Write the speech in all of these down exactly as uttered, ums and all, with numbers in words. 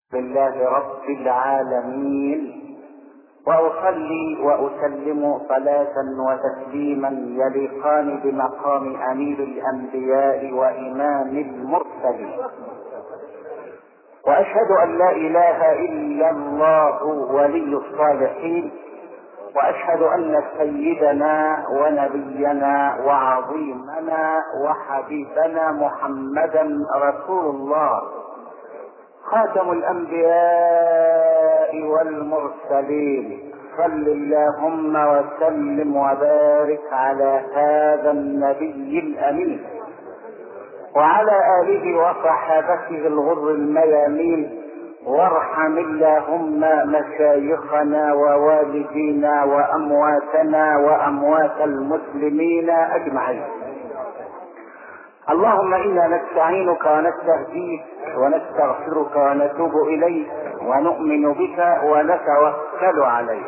لله رب العالمين، وأصلي وأسلم صلاة وتسليما يليقان بمقام أمير الأنبياء وإمام المرسلين، وأشهد أن لا إله إلا الله ولي الصالحين، وأشهد أن سيدنا ونبينا وعظيمنا وحبيبنا محمدا رسول الله خاتم الأنبياء والمرسلين. صل اللهم وسلم وبارك على هذا النبي الأمين وعلى آله وصحابته الغر الميامين، وارحم اللهم مشايخنا ووالدينا وأمواتنا وأموات المسلمين أجمعين. اللهم إنا نستعينك ونستهديك ونستغفرك ونتوب إليك ونؤمن بك ونتوكل عليك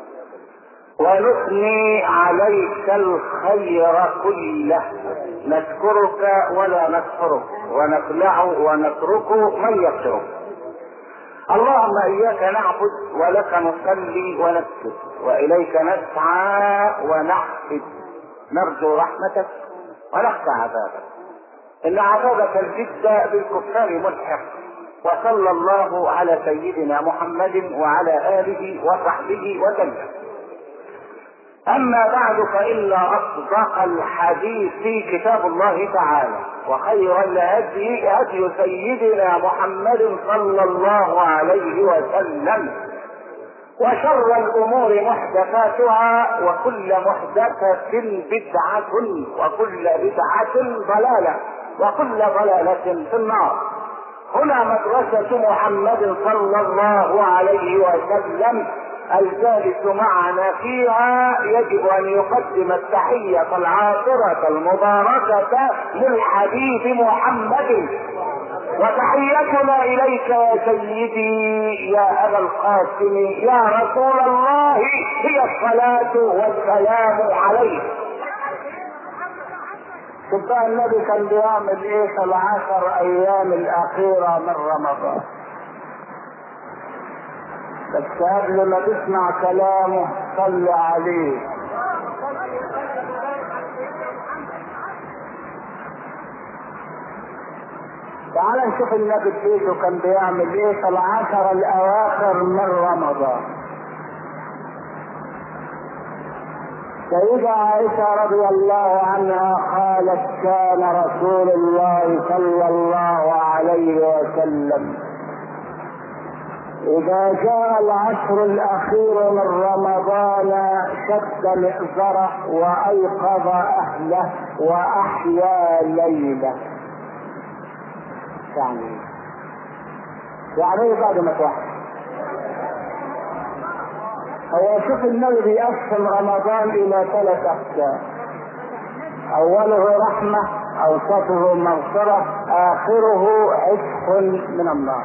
ونثني عليك الخير كله، نشكرك ولا نكفرك ونخلع ونترك من يكفرك. اللهم إياك نعبد ولك نصلي ونسجد وإليك نسعى ونحفد، نرجو رحمتك ونخشى عذابك، إن عذابك الجد بالكفار ملحق. وصلى الله على سيدنا محمد وعلى آله وصحبه وسلم. أما بعد، فإن أصدق الحديث كتاب الله تعالى، وخير الهدي هدي سيدنا محمد صلى الله عليه وسلم، وشر الأمور محدثاتها، وكل محدثة بدعة، وكل بدعة ضلالة، وكل ضلالة في النار. هنا مدرسة محمد صلى الله عليه وسلم، الجالس معنا فيها يجب أن يقدم التحية العاطرة المباركة للحبيب محمد، وتحيتنا إليك يا سيدي يا أبا القاسم يا رسول الله هي الصلاة والسلام عليك. شوف بقى النبي كان بيعمل ايه في العشر ايام الاخيرة من رمضان. بس قبل ما تسمع كلامه صل عليه. تعال نشوف النبي بيته كان بيعمل ايه في العشر الاواخر من رمضان. سيدة عائشة رضي الله عنها قالت: كان رسول الله صلى الله عليه وسلم إذا جاء العشر الأخير من رمضان شد مئزره وأيقظ أهله وأحيا ليله. يعني يعني بعد ما توحد هو شوف النبي بيقسم رمضان الى ثلاث اقسام: اوله رحمة، اوسطه مغفرة، اخره عتق من النار.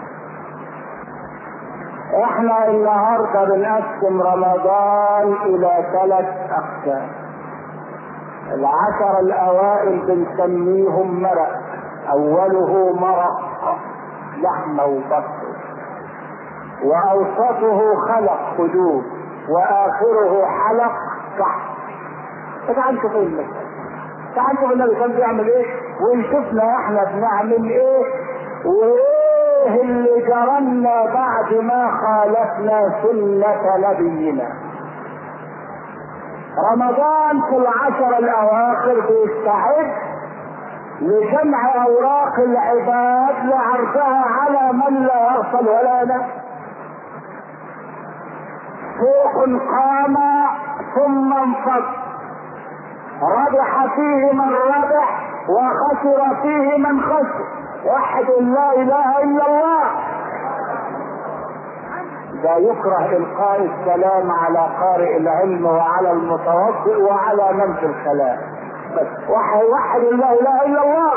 احنا النهارده بنقسم رمضان الى ثلاث اقسام. العشر الاوائل بنسميهم مرق، اوله مرق لحمة وبصل، واوسطه خلق قلوب، واخره حلق تحت. تعال نشوف النبي تعال نشوف النبي كان بيعمل ايه، ونشوفنا احنا بنعمل ايه، وايه اللي جرالنا بعد ما خالفنا سنة نبينا. رمضان في العشر الاواخر بيستعد لجمع اوراق العباد لعرضها على من لا يغفل ولا نفس. سوق قام ثم انفض، ربح فيه من ربح وخسر فيه من خسر. وحد لا اله الا الله. لا يكره القاء السلام على قارئ العلم وعلى المتوضئ وعلى من في الخلاء، بس وحد وحد لا اله الا الله.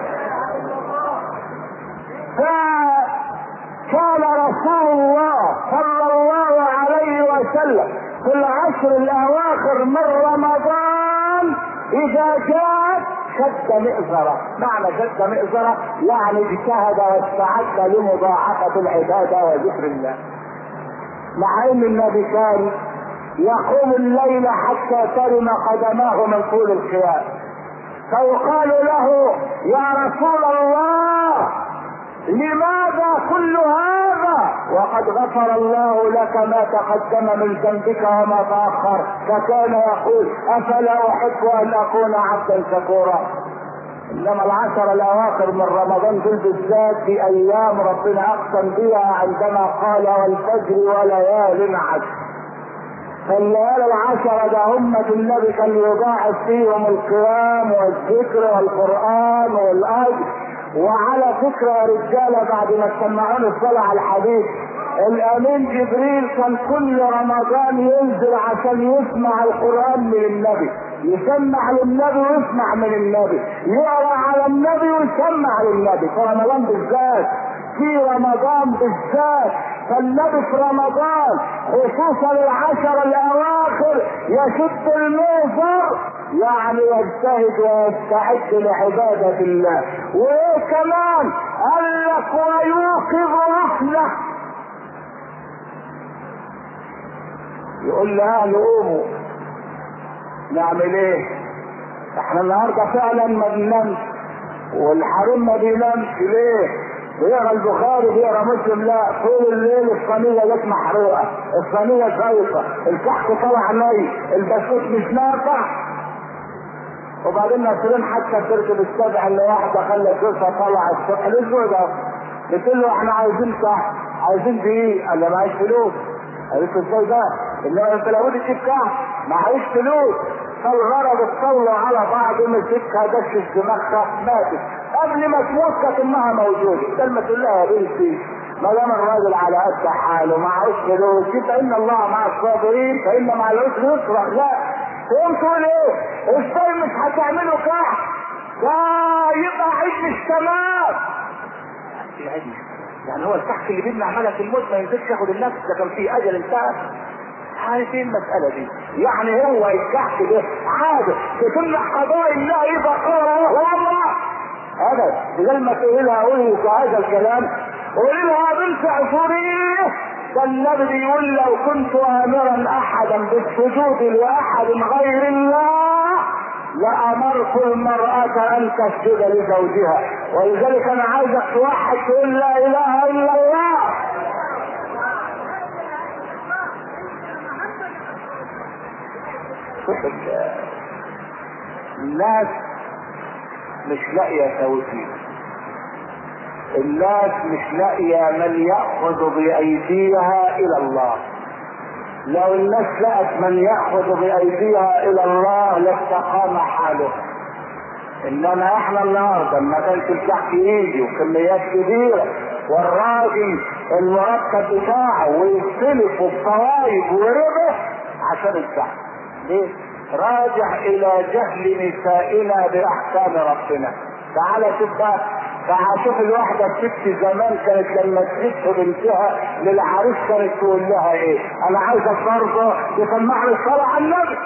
فكان رسول الله صلى الله عليه وسلم في العشر الاواخر من رمضان اذا جاءت شد مئزرة. معنى شد مئزرة يعني اجتهد واستعد لمضاعفة العبادة وذكر الله. مع ان النبي كان يقوم الليل حتى ترم قدماه من طول القيام، فيقال له يا رسول الله لماذا كل هذا وقد غفر الله لك ما تقدم من ذنبك وما تأخر؟ فكان يقول افلا احب ان اكون عبدا شكورا. انما العشر الاواخر من رمضان دول بالذات في ايام ربنا اقسم بها عندما قال والفجر وليال عشر. فالليالي العشرة ده هم النبي كان يضاعف فيهم القيام والذكر والقرآن والأجر. وعلى فكرة يا رجالة بعد ما سمعوني الصلاة على الحديث، الامين جبريل كان كل رمضان ينزل عشان يسمع القرآن من النبي، يسمع للنبي ويسمع من النبي، يقرأ على النبي ويسمع للنبي في رمضان بالذات، في رمضان بالذات. فالنبي في رمضان خصوصا العشر الاواخر يشد الميزر، يعني يجتهد ويستعد لعبادة الله. وايه كمان قال لك ويوقظ رحلة، يقول لأهل قوموا نعمل ايه؟ احنا النهارده فعلا ما بننامش والحريم ما بينامش. ليه؟ بيقرا البخاري بيقرا مسلم، لا طول الليل الصينيه جت محروقه، الصينيه شايطه، الكحك طلع ني، البسكوت مش نافع. وبعدين ناصرين حتى تركب السبع اللي واحده خلت جوزها طلع الصبح الاسبوع ده، قلت له احنا عايزين كحك، عايزين دقيق، قال لي معيش فلوس. قالت له ازاي ده؟ انما انت لابد تجيب كحك، معيش فلوس. فالغرض اتصلوا على بعض، مسكها دشش دماغها ماتت. قبل ما تموت كانت امها موجوده، كلمه تقول لها يا بنتي ما دام الراجل على قد حاله معهوش فلوس فان الله مع الصابرين فان مع العسر يسرا. لا تقوم تقول ايه؟ ازاي مش هتعملوا كحك؟ ده يبقى عيد مش تمام. يعني هو الكحك اللي بيمنع ملك الموت ما ينزلش ياخد النفس؟ ده كان في اجل انتهى. عارفين المسألة دي؟ يعني هو الكحك ده عادة تمنع قضاء الله يبقى قرار والله هذا. بدل ما تقول لها قولي في هذا الكلام قولي لها بنت عفوريه. ده النبي بيقول لو كنت امرا احدا بالسجود لاحد غير الله لامرت المرأة ان تسجد لزوجها. ولذلك انا عايزك توحد تقول لا اله الا الله. الناس مش لاقيه توفيق، الناس مش لاقيه من ياخذ بايديها الى الله. لو الناس لقت من ياخذ بايديها الى الله لاستقام حاله. انما احنا النهارده ما كانش الكحك يجي وكميات كبيره والراجل المرتب بتاعه ويختلف بضرايب وربح عشان الكحك. ليه؟ راجع الى جهل نسائنا باحكام ربنا. تعالى شوف بقى، تعالى شوف الواحدة الست زمان كانت لما تجيب بنتها للعريس كانت تقول لها ايه؟ انا عايزة برضه تسمعني الصلاة على النبي.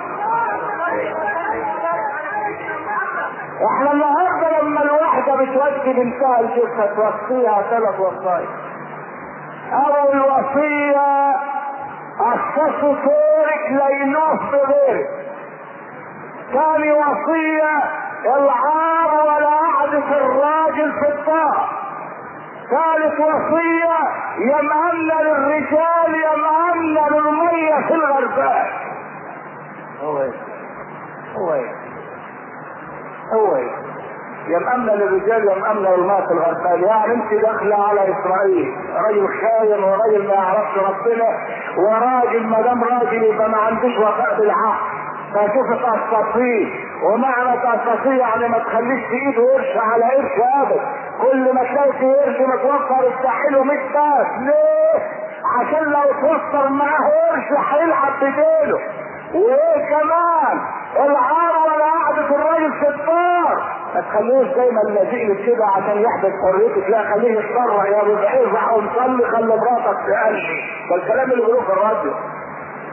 احنا النهارده لما الواحدة بتودي بنتها لجوزها توصيها ثلاث وصايا. اول وصية قصصوا طورك لينوه بغيرك. ثاني وصية العار ولا عهد الراجل في الطاعة. ثالث وصية يمأمن للرجال يمأمن للمية في الغرباء. هو ايه هو ايه هو ايه يمأمن للرجال يمأمن للمية في الغرباء. يعني انت داخله على اسرائيل راجل خاين وراجل ما يعرفش ربنا وراجل ما دام راجل يبقى ما عندوش وفاء بالعقل. فشوف تقصصيه، ومعنى تقصصيه يعني ما تخليش في ايده قرش على قرش ابدا. كل ما تلاقي في قرش متوفر استحيله مية باس. ليه؟ عشان لو توفر معاه قرش هيلعب بديله. وايه كمان؟ العار ولا قعدة الراجل في الدار. ما تخليهوش دايما لازق كده عشان يحدث حريتك، لا خليه يتطرع يا ابو ارجع ومصلي خلي مراتك في قلبي. ده الكلام اللي بيقولوه في الراديو.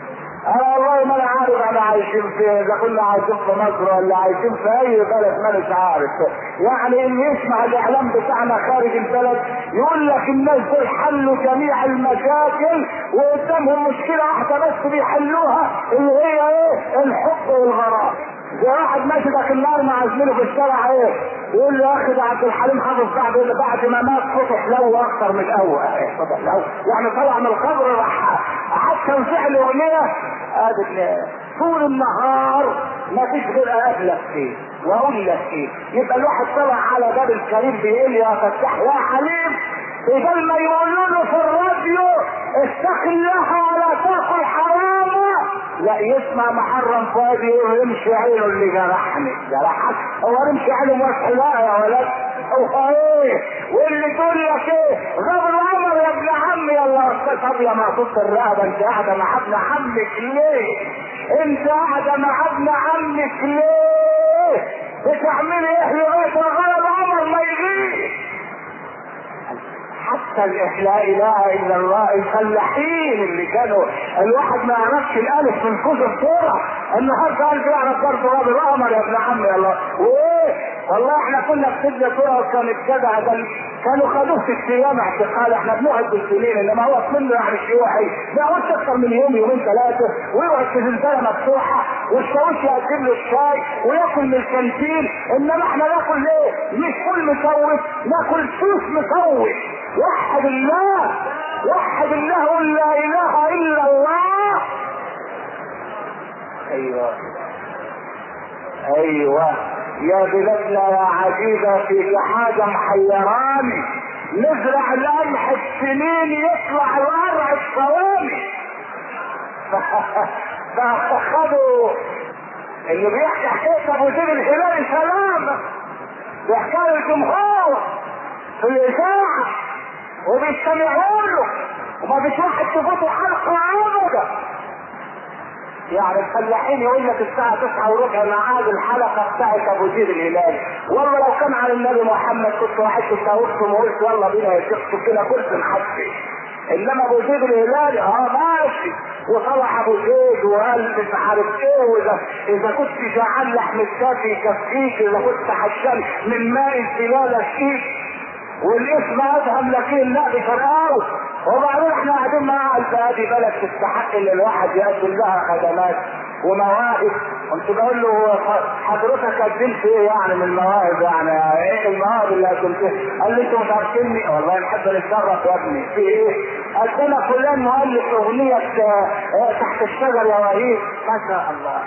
اه والله ما انا عارف انا عايشين فين، اذا كنا عايشين في مصر ولا عايشين في اي بلد ما مش عارف. يعني اللي يسمع الاعلام بتاعنا خارج البلد يقول لك الناس دول حلوا جميع المشاكل وقدامهم مشكله واحده بس بيحلوها اللي هي ايه؟ الحب والغرام. زي واحد ماشي ذاك النهار مع زميله في الشارع ايه؟ يقول له يا اخي ده عبد الحليم حافظ بعد بعد ما مات فتح له اكثر من الاول. ايه فتح له؟ يعني طلع من القبر راح حتى وفعل اغنيه ادي طول النهار ما فيش غير اقابلك فيه واقول لك ايه. يبقى الواحد طلع على باب الكريم بيقول يا فتاح يا حليم، بدل ما يقولوا له في الراديو اتق الله ولا تاكل حرامه، لا يسمع محرم فؤادي يمشي عينه اللي جرحني جرحك. هو يمشي عينه مسح لا يا ولد هو ايه؟ واللي تقول لك ايه؟ غاب العمر يا ابن عمي. يلا استاذ طب يا معصوص الرقبه انت قاعده مع ابن عمك ليه؟ انت قاعده مع ابن عمك ليه؟ بتعملي ايه لغايه غاب العمر ما يجيش؟ حتى لا اله الا الله الفلاحين اللي كانوا الواحد ما يعرفش الالف من كتب صوره النهارده قال يعرف برضه غاب القمر يا ابن عمي. الله وايه والله احنا كنا في سجن صوره وكانت كده كانوا خدوه في الصيام اعتقال. احنا بنقعد بالسنين انما هو منه يعني شيوعي ما يقعدش اكثر من يوم يومين ثلاثه ويقعد في زنزانه مفتوحه والشاويش يقدم له الشاي وياكل من الكانتين. انما احنا ناكل ليه؟ مش كل مسوس ناكل سوس مسوس. وحد الله وحد الله قل لا اله الا الله. ايوه ايوه يا بلادنا يا عجيبه في حاجه محيراني. نزرع القمح السنين يطلع القرع الصواني. فاخدوا اللي بيحكي حكايه ابو زيد الهلالي سلامه بيحكي الجمهور في الاذاعه وبيستمعوا له وما فيش واحد تفوته حلقه ابدا. يعني الفلاحين يقول لك الساعه تسعة وربع ميعاد الحلقه بتاعت ابو زيد الهلالي. والله لو كان على النبي محمد كنت واحد تساويكم وقلت يلا بينا يا شيخ كده كنت محبي. انما ابو زيد الهلالي اه ماشي وطلع ابو زيد وقال مش عارف ايه واذا اذا كنت جعان لحم الكافي يكفيك اذا كنت حشان من ماء الزلال فيك والاسم ادهم لكن لا بفرقاوي. وبعدين احنا قاعدين مع البادي بلد تستحق ان الواحد يقدم لها خدمات ومواهب. كنت بقول له حضرتك قدمت ايه يعني من المواهب؟ يعني ايه المواهب اللي قدمتها؟ قال لي انتوا مش عارفيني. والله نحب نتشرف يا ابني. في ايه؟ قدنا فلان مؤلف اغنيه تحت الشجر يا وهيب. ما شاء الله.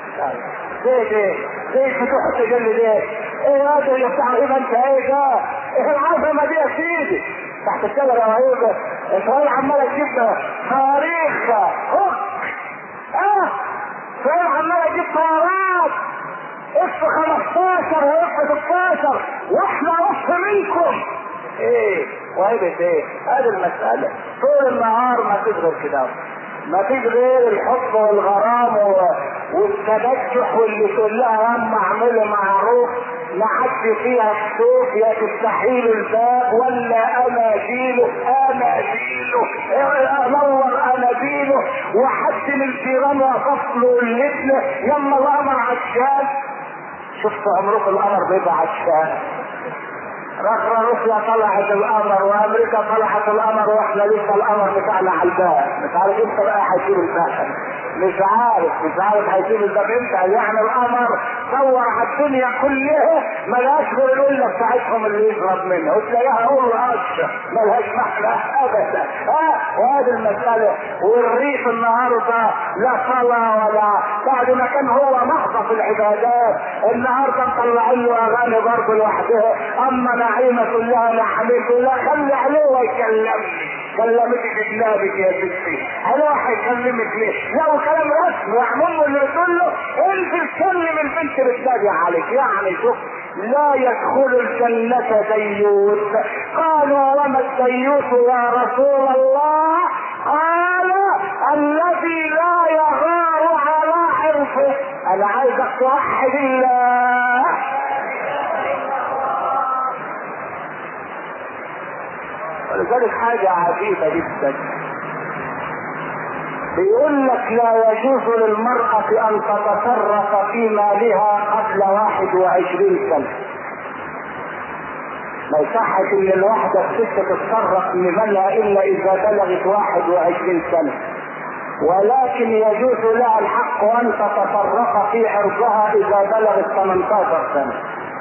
زي ده زي فتوح التجلي ده ايه هذا اللي بتاع ايه انت ايه ده؟ ايه العظمه دي يا سيدي؟ تحت الشجره يا وهيب اسرائيل عماله تجيب صواريخ هوك اه اسرائيل عماله تجيب طيارات اف خمستاشر واف ستاشر واحنا نص منكم. ايه وهيب ايه؟ هذه المساله طول النهار ما تشغل كده ما فيش غير الحب والغرام والتبجح واللي تقول لها هم اعملوا معروف نعدي فيها الصوف يا تستحيل الباب ولا اناديله اناديله انور اناديله وحد من الجيران وفصله الابن يلا القمر عشان. شفت عمرك القمر بيبقى عشان رخرة روسيا طلعت القمر وامريكا طلعت القمر واحنا لسه القمر بتاعنا على الباب. مش عارف امتى بقى هيسيب الباب. مش عارف مش عارف هيسيب الباب امتى. يعني القمر صور على الدنيا كلها ملهاش غير القله بتاعتهم اللي يشرب منها وتلاقيها قول قشه ملهاش معنى ابدا. اه وهذه المساله. والريف النهارده لا صلاه ولا بعد ما كان هو محضر في العبادات النهارده مطلعين له اغاني برضه لوحدها. اما نعيمه كلها نعمته لا خلي عليه ويكلمني. كلمتك بجنابك يا ستي هروح هيكلمك ليه؟ لو كلام رسمي يعمل اللي يقول له انزل كلم البنت بتنادي عليك. يعني شوف لا يدخل الجنة ديوث. قالوا وما الديوث يا رسول الله؟ قال الذي لا يغار على عرفه. انا عايزك توحد الله. ولذلك حاجة عجيبة جدا بيقول لك لا يجوز للمرأة ان تتصرف في مالها قبل واحد وعشرين سنة. ما يصحش ان الواحدة الست تتصرف في مالها الا اذا بلغت واحد وعشرين سنة، ولكن يجوز لها الحق ان تتصرف في عرضها اذا بلغت ثمانية عشر سنة.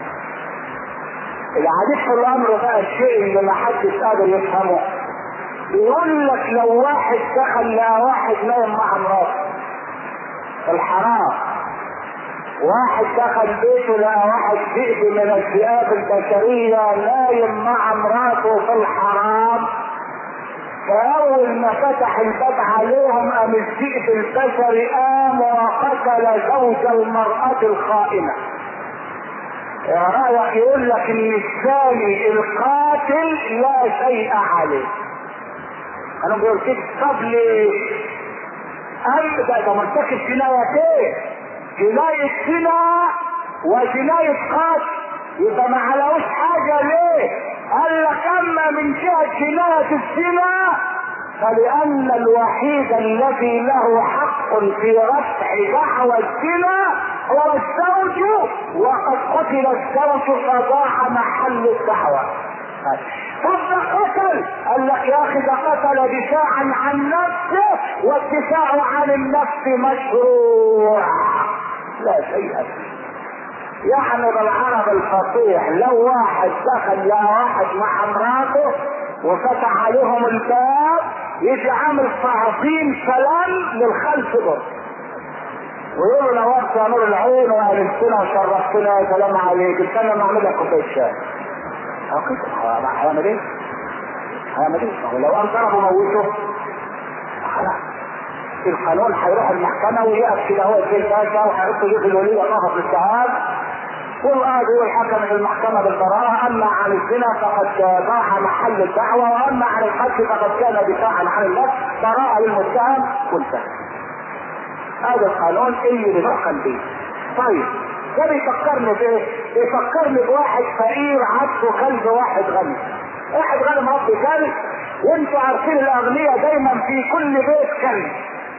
العديد في الامر بقى الشيء اللي ما حدش قادر يفهمه. بيقول لك لو واحد دخل لقى واحد نايم مع مراته في الحرام، واحد دخل بيته لقى واحد ذئب من الذئاب البشرية نايم مع مراته في الحرام، فأول ما فتح الباب عليهم قام الذئب البشري قام وقتل زوج المرأة الخائنة. يا رأيك يقول لك ان الثاني القاتل لا شيء عليه. انا بقول كده طب ليه؟ قال ده ده مرتكب جنايتين، جناية زنا وجناية قتل، يبقى ما علوش حاجة ليه؟ قال لك اما من جهة جناية الزنا فلان الوحيد الذي له حق في رفع دعوى الزنا هو الزوج، وقد قتل الزوج فضاع محل الدعوة. طب قتل، قال لك يا اخي ده قتل دفاعا عن نفسه، والدفاع عن النفس مشروع لا شيء فيه. يعني بالعرب الفصيح لو واحد دخل لقى واحد مع مراته وفتح عليهم الباب يجي عامل تعظيم سلام للخلف دول ويقولوا لو وقت يا نور العين وقابلتنا وشرفتنا يا سلام عليك، استنى ما اعمل لك كوبايه شاي. هيعمل ايه؟ هيعمل ايه؟ لو قام ضربه موته خلاص القانون هيروح المحكمه ويقف كده هو الجيل باشا وهيحط يد الوليه نقف للشهاد، والقاضي والحكم في المحكمه بالبراءه، اما عن الزنا فقد ضاع محل الدعوه، واما عن القتل فقد كان دفاعا عن النفس براءه للمتهم وانتهى. هذا القانون اللي بنحكم به. طيب ده بيفكرني بايه؟ بيفكرني بواحد فقير عنده كلب واحد غني. واحد غني مربي كلب، وانتوا عارفين الاغنياء دايما في كل بيت كلب.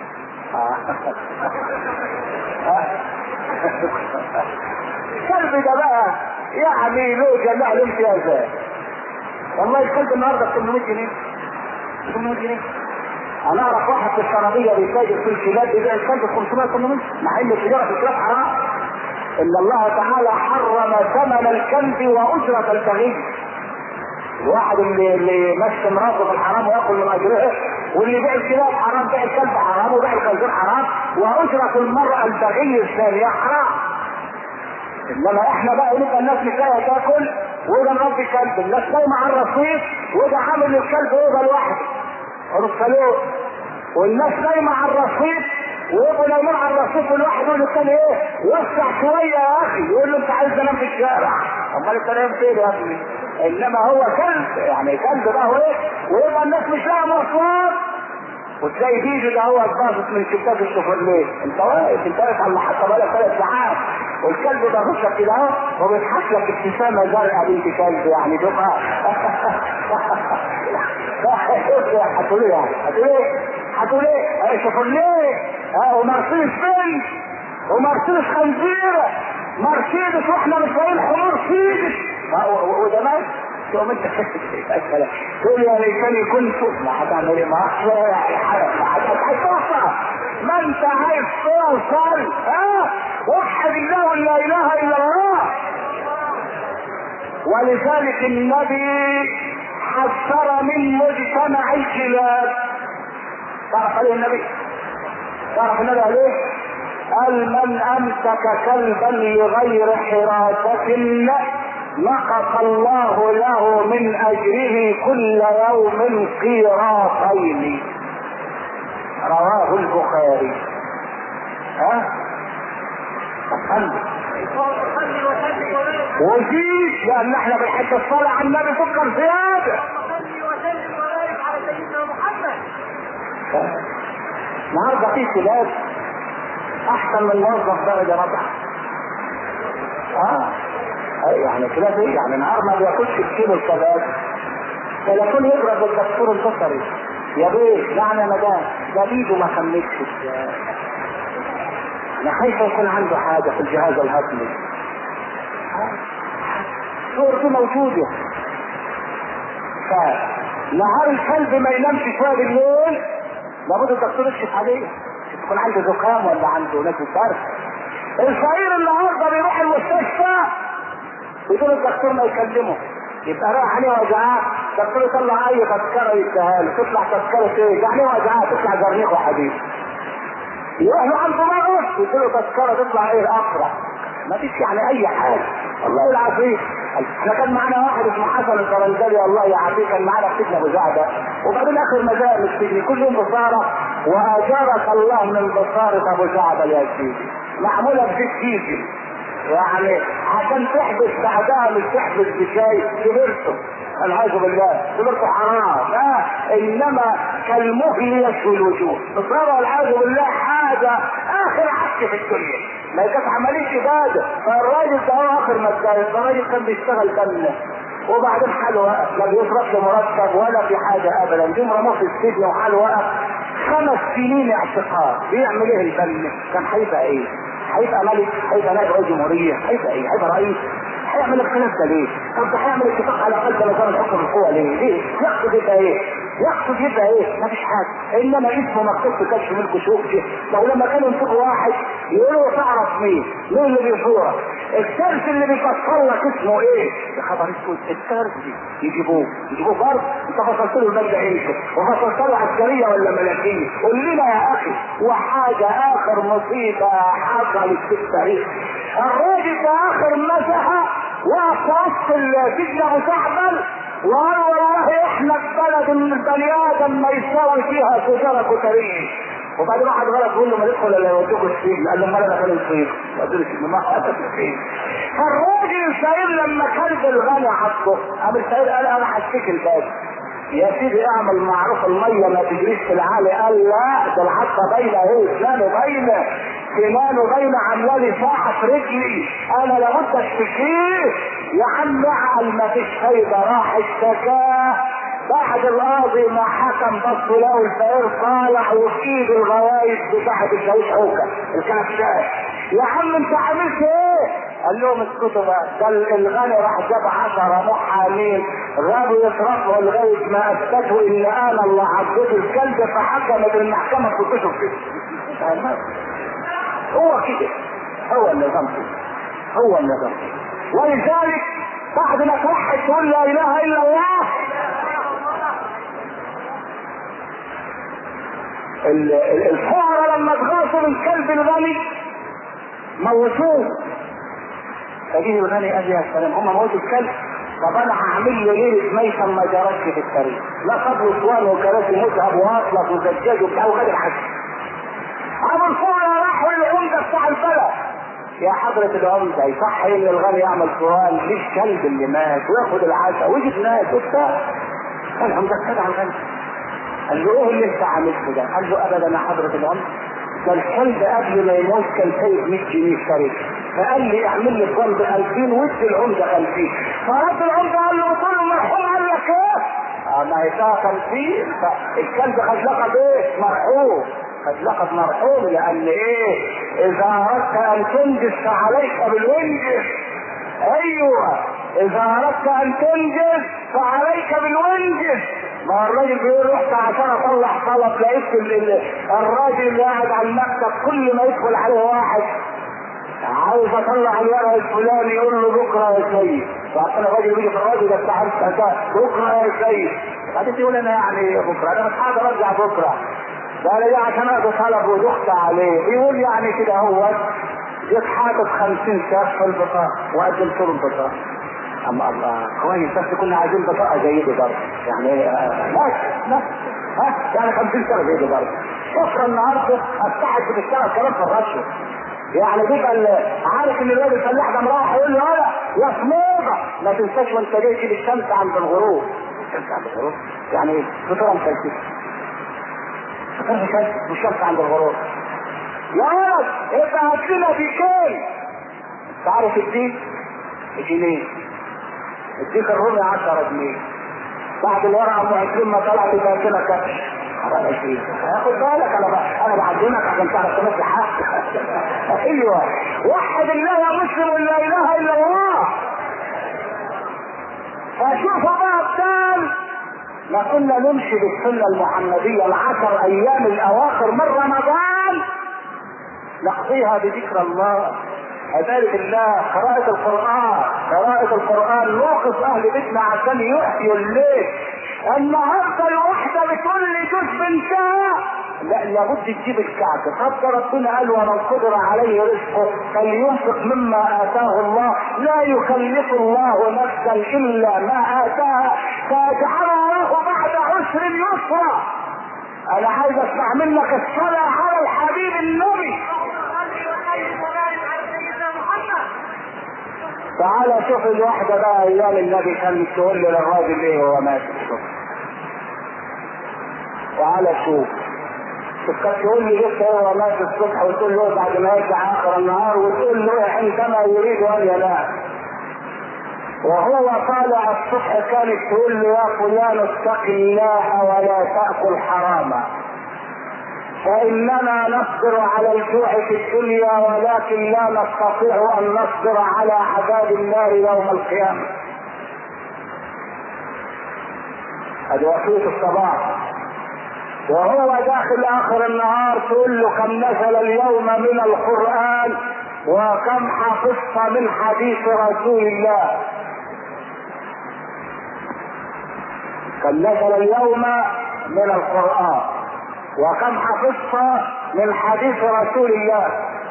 الكلب ده بقى يعني له جميع الامتيازات. والله الكلب النهارده ب ثمانمائة جنيه. ثمانمائة جنيه. انا اعرف واحد في الشرابيه بيتاجر في الكلاب بيبيع الكلب ب خمسمائة ثمانمائة، مع ان التجاره في الكلاب حرام. ان الله تعالى حرم ثمن الكلب واجره البغي. الواحد اللي اللي مشى مراته في الحرام وياكل من اجرها، واللي بيع الكلاب حرام، بيع الكلب حرام، وبيع الخنزير حرام، واجره المراه البغي الثانيه حرام. انما احنا بقى نبقى الناس مش لاقيه تاكل وده نربي كلب، الناس نايمه على الرصيف وده عامل الكلب اوضه لوحده ارسلوه، والناس نايمه على الرصيف ويبقوا نايمين على الرصيف والواحد يقول للثاني ايه وسع شويه يا اخي، يقول له انت عايز انام في الشارع، امال انت نايم فين يا ابني؟ انما هو كلب، يعني كلب بقى هو ايه، ويبقى الناس مش لاقيه مواصلات، وتلاقي فيديو ده هو اتباظت من شباك الشوفرليه، انت واقف انت واقف على المحطه بقالك ثلاث ساعات والكلب ده بصك كده اهو وبيضحك لك ابتسامه زرقاء بنت كلب يعني دفعه. هتقول ايه يعني؟ هتقول ايه؟ هتقول ايه؟ شوفرليه اه ومرسيدس بنت ومرسيدس خنزيره مرسيدس واحنا مش لاقيين حمار سيدس وده ماشي تقوم انت تقول يا ليتني كنت ما هتعمل ايه؟ ما هتوصل ما انت عايز توصل ها وحد الله لا اله الا الله. ولذلك النبي حذر من مجتمع الكلاب. تعرف عليه النبي؟ تعرف النبي عليه؟ قال من امسك كلبا لغير حراسة نقص الله له من اجره كل يوم قيراطين. رواه البخاري. ها وزيد لان احنا بنحب الصلاة على النبي فكر زيادة. النهارده في كلاب احسن من موظف درجة رابعة. اه يعني كلاب ايه يعني نهار ما بياكلش كيلو الكباب تليفون يضرب الدكتور البصري يا بيه يعني انا ده ده بيده ما كملش. انا خايف يكون عنده حاجه في الجهاز الهضمي. صورته موجوده. فنهار الكلب ما ينامش شويه بالليل لابد الدكتور يكشف عليه، يكون عنده زكام ولا عنده نزله برد. الفقير النهارده بيروح المستشفى بدون الدكتور ما يكلمه، يبقى رايح عليه وجعات، الدكتور يطلع اي تذكره يديها له، تطلع تذكره ايه؟ يعني وجعات، تطلع جرنيق وحديد. يروح له عنده مرض يديله تذكره تطلع ايه؟ اقرع. ما فيش يعني اي حاجه. الله العظيم. احنا كان معانا واحد اسمه حسن الفرنجلي الله يعافيه، كان معانا في سجن ابو زعبه، وبعدين اخر ما جاء من السجن كل يوم بصاره، واجرك الله من بصاره ابو زعبه يا سيدي، معموله بزيت كيسي يعني عشان تحبس بعدها مش تحبس بشاي كبرته، العياذ بالله كبرته حرام. لا انما كالمهل يشوي الوجوه، بصاره والعياذ بالله حاجه اخر عك في الدنيا، ما كانت عمليه عباده. فالراجل ده هو اخر ما اتجوز، الراجل كان بيشتغل كامله وبعدين حاله وقف، لا بيصرف له مرتب ولا في حاجه ابدا، جم رموه في السجن وحاله وقف خمس سنين اعتقال. بيعمل ايه البن؟ كان هيبقى ايه؟ هيبقى ملك؟ هيبقى نائب رئيس جمهوريه؟ هيبقى ايه؟ هيبقى رئيس؟ هيعمل الخلاف ده ليه؟ طب ده هيعمل اتفاق على اقل نظام الحكم القوى ليه؟ ليه؟ يقصد يبقى ايه؟ يقصد يبقى ايه؟ مفيش حاجه، انما اسمه مكتوب في كشف ملك شوكتي. لو لما كانوا ينطقوا واحد يقولوا تعرف مين؟ مين اللي بيصورك؟ الترس اللي بيفسر لك اسمه ايه؟ يا خبر اسود، الترس دي يجيبوه يجيبوه فرد. انت فصلت له الماده امتى؟ وفصلت له عسكريه ولا ملكيه؟ قول لنا يا اخي. وحاجه اخر مصيبه حصلت في التاريخ، الراجل ده اخر مسحه وقف في وسط السجن ابو زعبل وقال والله احنا البلد ان البني ادم ما يساوي فيها شجره كتريه. وبعدين واحد غلط يقول له ما يدخل الا يودوك السجن، قال له امال انا فين السجن؟ قلت له السجن ما حصلت فين؟ فالراجل الفقير لما كلب الغني حطه قام الفقير قال انا هشتكي الباب. يا سيدي اعمل معروف، الميه ما تجريش في العالي. قال لا ده الحطه باينه اهو، سنانه باينه، سنانه باينه، عامله لي ساحه في رجلي، انا لابد اشتكيه. يا عم اعقل ما فيش فايده، راح اشتكاه. بعد القاضي ما حكم بص له الفقير طالع وفي ايده الغوايش بتاعت الشاويش حوكه الكبشات. يا عم انت عملت ايه؟ قال لهم اسكتوا بقى. ده الغني راح جاب عشرة محامين غابوا يصرفوا لغايه ما اثبتوا ان انا اللي عضيت الكلب، فحكمت المحكمه تكتب كده. هو كده، هو النظام كده، هو النظام. ولذلك بعد ما توحد تقول لا اله الا الله، الفقراء لما تغاصوا من كلب الغني موتوه. فجيه الغني قال يا سلام هم موتوا الكلب، طب انا هعمل له ليله ميتا ما جرتش في التاريخ، لا قبل اسوان وكراسي مذهب واطلق وزجاج وبتاع وخد الحاج. ابو الفقراء راحوا للعمده بتاع البلد، يا حضرة العمدة يصح ان الغني يعمل سؤال ليش كلب اللي مات وياخد العشاء ويجي ناس وبتاع؟ العمدة ابتدع الغني، قال له ايه اللي انت عملته ده؟ قال له ابدا يا حضرة العمدة، ده الكلب قبل ما يموت كان سايب مية جنيه اشتريت، فقال لي اعمل لي صند ب ألفين وادي العمدة خمسين. فرد العمدة قال له قلت له المرحوم قال لك ايه؟ اه ما هي فيها خمسين. فالكلب خد لقب ايه؟ مرحوم، خد لقب مرحوم، لان ايه؟ اذا اردت ان تنجز فعليك بالونجز. ايوه اذا اردت ان تنجز فعليك بالونجز. ما الراجل بيقول رحت عشان اطلع طلب، لقيت الراجل اللي قاعد على المكتب كل ما يدخل عليه واحد عاوز اطلع الورق الفلاني يقول له بكره يا سيد، فعشان الراجل بيجي في الراجل ده بتاع بكره يا سيد، بعدين تقول انا يعني بكره انا مش هقدر ارجع بكره، ده انا جاي عشان اخد طلب ودخت عليه، بيقول يعني كده هو جيت حاطط خمسين شاف في البطاقه وقدمت له البطاقه. اما الله كويس، بس كنا عايزين بطاقه زي دي برضه يعني بس بس ها يعني خمسين سنه زي دي برضه. بكره النهارده افتحت بتشتغل كمان في الرشوه، يعني بيبقى عارف ان الواد الفلاح ده مروح يقول له ولا يا صموده ما تنساش وانت جاي تجيب الشمس عند الغروب. الشمس عند الغروب يعني ايه؟ فطوره مفلسفه، فطوره مفلسفه والشمس عند الغروب. يا ولد ابقى هات لنا بكام؟ انت عارف الديك جنيه، الديك الرومي عشرة جنيه، بعد الورقه ام عشرين ما طلعت يبقى كده كبش. خد بالك انا بقى انا بعلمك عشان تعرف تمشي حقك. ايوه وحد الله يا مسلم لا اله الا الله. فشوفوا بقى ابطال ما كنا نمشي بالسنه المحمديه العشر ايام الاواخر من رمضان نقضيها بذكر الله، عبادة الله، قراءة القرآن، قراءة القرآن، نوقف أهل بيتنا عشان يحيوا الليل. النهارده الواحدة بتقول لي جوز بنتها لا لابد تجيب الكعكة. حتى ربنا قال ومن قدر عليه رزقه فلينفق مما آتاه الله لا يكلف الله نفسا إلا ما آتاها فيجعل الله بعد عسر يسرا. أنا عايز أسمع منك الصلاة على الحبيب النبي. تعالى شوف الواحدة بقى ايام النبي كان تقول للراجل ايه وهو ماشي الصبح. تعالى شوف شوف كانت تقول لي لسه وهو ماشي الصبح وتقول له بعد ما يرجع اخر النهار وتقول له عندما يريد ان ينام وهو طالع الصبح كانت تقول له يا فلان اتق الله ولا تأكل حراما فإننا نصبر على الجوع في الدنيا ولكن لا نستطيع أن نصبر على عذاب النار يوم القيامة. هذه وصية الصباح. وهو داخل آخر النهار تقول له كم نزل اليوم من القرآن وكم حفظت من حديث رسول الله. كم نزل اليوم من القرآن وكم حفظت من حديث رسول الله.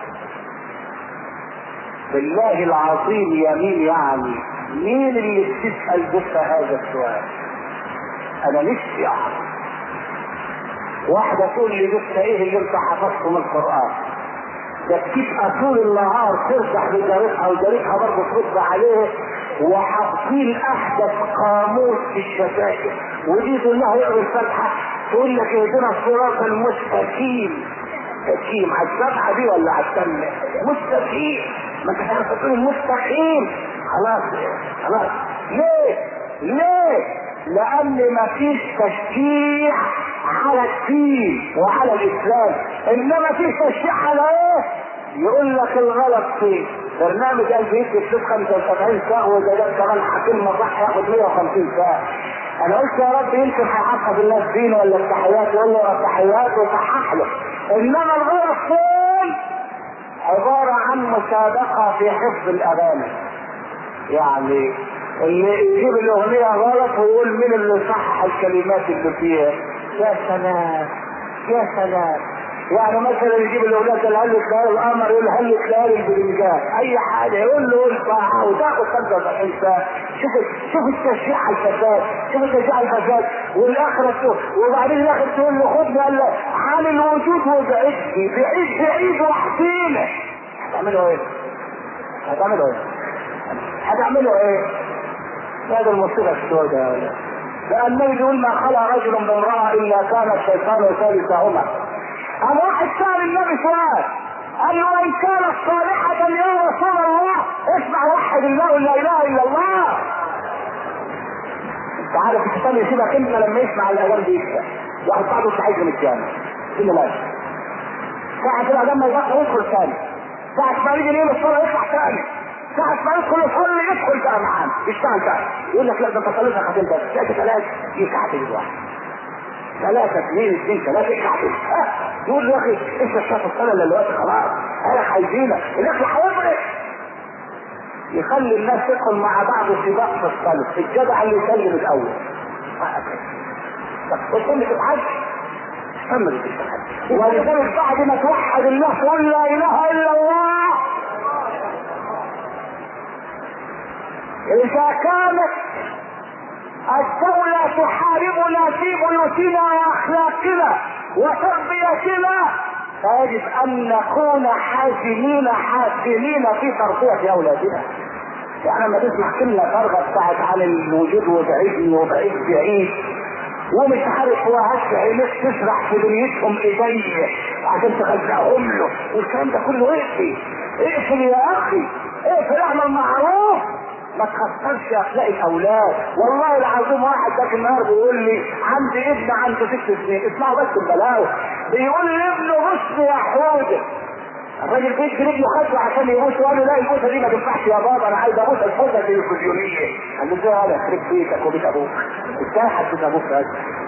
بالله العظيم يمين يعني مين اللي بتسأل بك هذا السؤال؟ انا نفسي اعرف. واحدة تقول لي لسه ايه اللي انت حفظته من القرآن؟ ده بتبقى طول النهار ترجع بجارتها وجارتها برضه ترد عليه وحاطين احدث قاموس في الشتائم ودي تقول لها اقرا الفاتحه تقول لك اهدنا الصراط المستقيم. مستقيم على السبعه دي ولا على الثامنه؟ مستقيم. ما انت عارف تقول المستقيم. خلاص خلاص. ليه؟ ليه؟ لان ما فيش تشجيع على الدين وعلى الاسلام، انما فيش تشجيع على ايه؟ يقول لك الغلط فيه. برنامج قال بيدي في خمسة وسبعين ساعة وإذا جاب كمان حكيم صح ياخد مية وخمسين ساعة. أنا قلت يا رب يمكن هيحقق الناس دين ولا التحيات يقول له التحيات وصحح له. إنما الغلط فين؟ عبارة عن مسابقة في حفظ الأغاني. يعني اللي يجيب الأغنية غلط ويقول مين اللي صحح الكلمات اللي فيها. يا سلام يا سلام. يعني مثلا يجيب الاولاد اللي هل تلاقي القمر يقول هل تلاقي البرنجان اي حاجه يقول له انت وتاخد خمسة وسبعين ساعه. شوف شوف التشجيع على الفساد، شوف التشجيع على الفساد والاخره تشوف وبعدين الاخر تقول له خد قال له عن الوجود وبعيد بعيد بعيد وحدينا. هتعملوا ايه؟ هتعملوا ايه؟ هتعملوا ايه؟ هذا المصيبه السوداء يا ولد. لأنه يقول ما خلى رجل بامرأة إلا كان الشيطان ثالثهما. أنا واحد سأل النبي سؤال قال له وإن كانت صالحة يا رسول الله اسمع وحد الله لا إله إلا الله. أنت عارف الشيطان يسيبك أنت لما يسمع الأذان دي يكسب. واحد صاحبه يستحيل من الجامع إلا لا ساعة كده لما يدخل يدخل ثاني، ساعة ما يجي يقول الصلاة يطلع ثاني، ساعة ما يدخل يصلي يدخل بقى معانا يشتغل بقى يقول لك لا ده انت صليت ركعتين بس ثلاثة ثلاثة يسعة تجد واحد ثلاثة اثنين اثنين ثلاثة يسعة يقول يا اخي انت شاف الصلاة اللي دلوقتي خلاص انا عايزينك الاكل هيفرق. يخلي الناس تدخل مع بعض سباق في الصلاة الجدع اللي يسلم الاول. طب وصلت في الحج كمل في الحج ولذلك بعد ما توحد الله تقول لا اله الا الله. إذا كانت الدولة تحاربنا في بيوتنا وأخلاقنا وتربيتنا فيجب أن نكون حازمين حاسمين في تربية أولادنا. يعني لما تسمع كلمة فرغة بتاعت عن الوجود وبعيدني وبعيد بعيد ومش عارف هو هش عينيك تسرح في دنيتهم ايديه عشان تخزقهم له والكلام ده كله اقفل اقفل يا اخي اقفل اعمل معروف ما تخسرش اخلاق الاولاد. والله العظيم واحد ده النهار بيقول لي عندي ابن عنده ست سنين، اسمعوا بس البلاوي، بيقول لي ابنه بص يا حوده، الراجل بيجري رجله خشوه عشان يبوس، وقال له لا البوسه دي ما تنفعش يا بابا، انا عايز ابوس الحوده التلفزيونيه. قال له ازاي هذا يخرب بيتك وبيت ابوك؟ ازاي حد ابوك هذا؟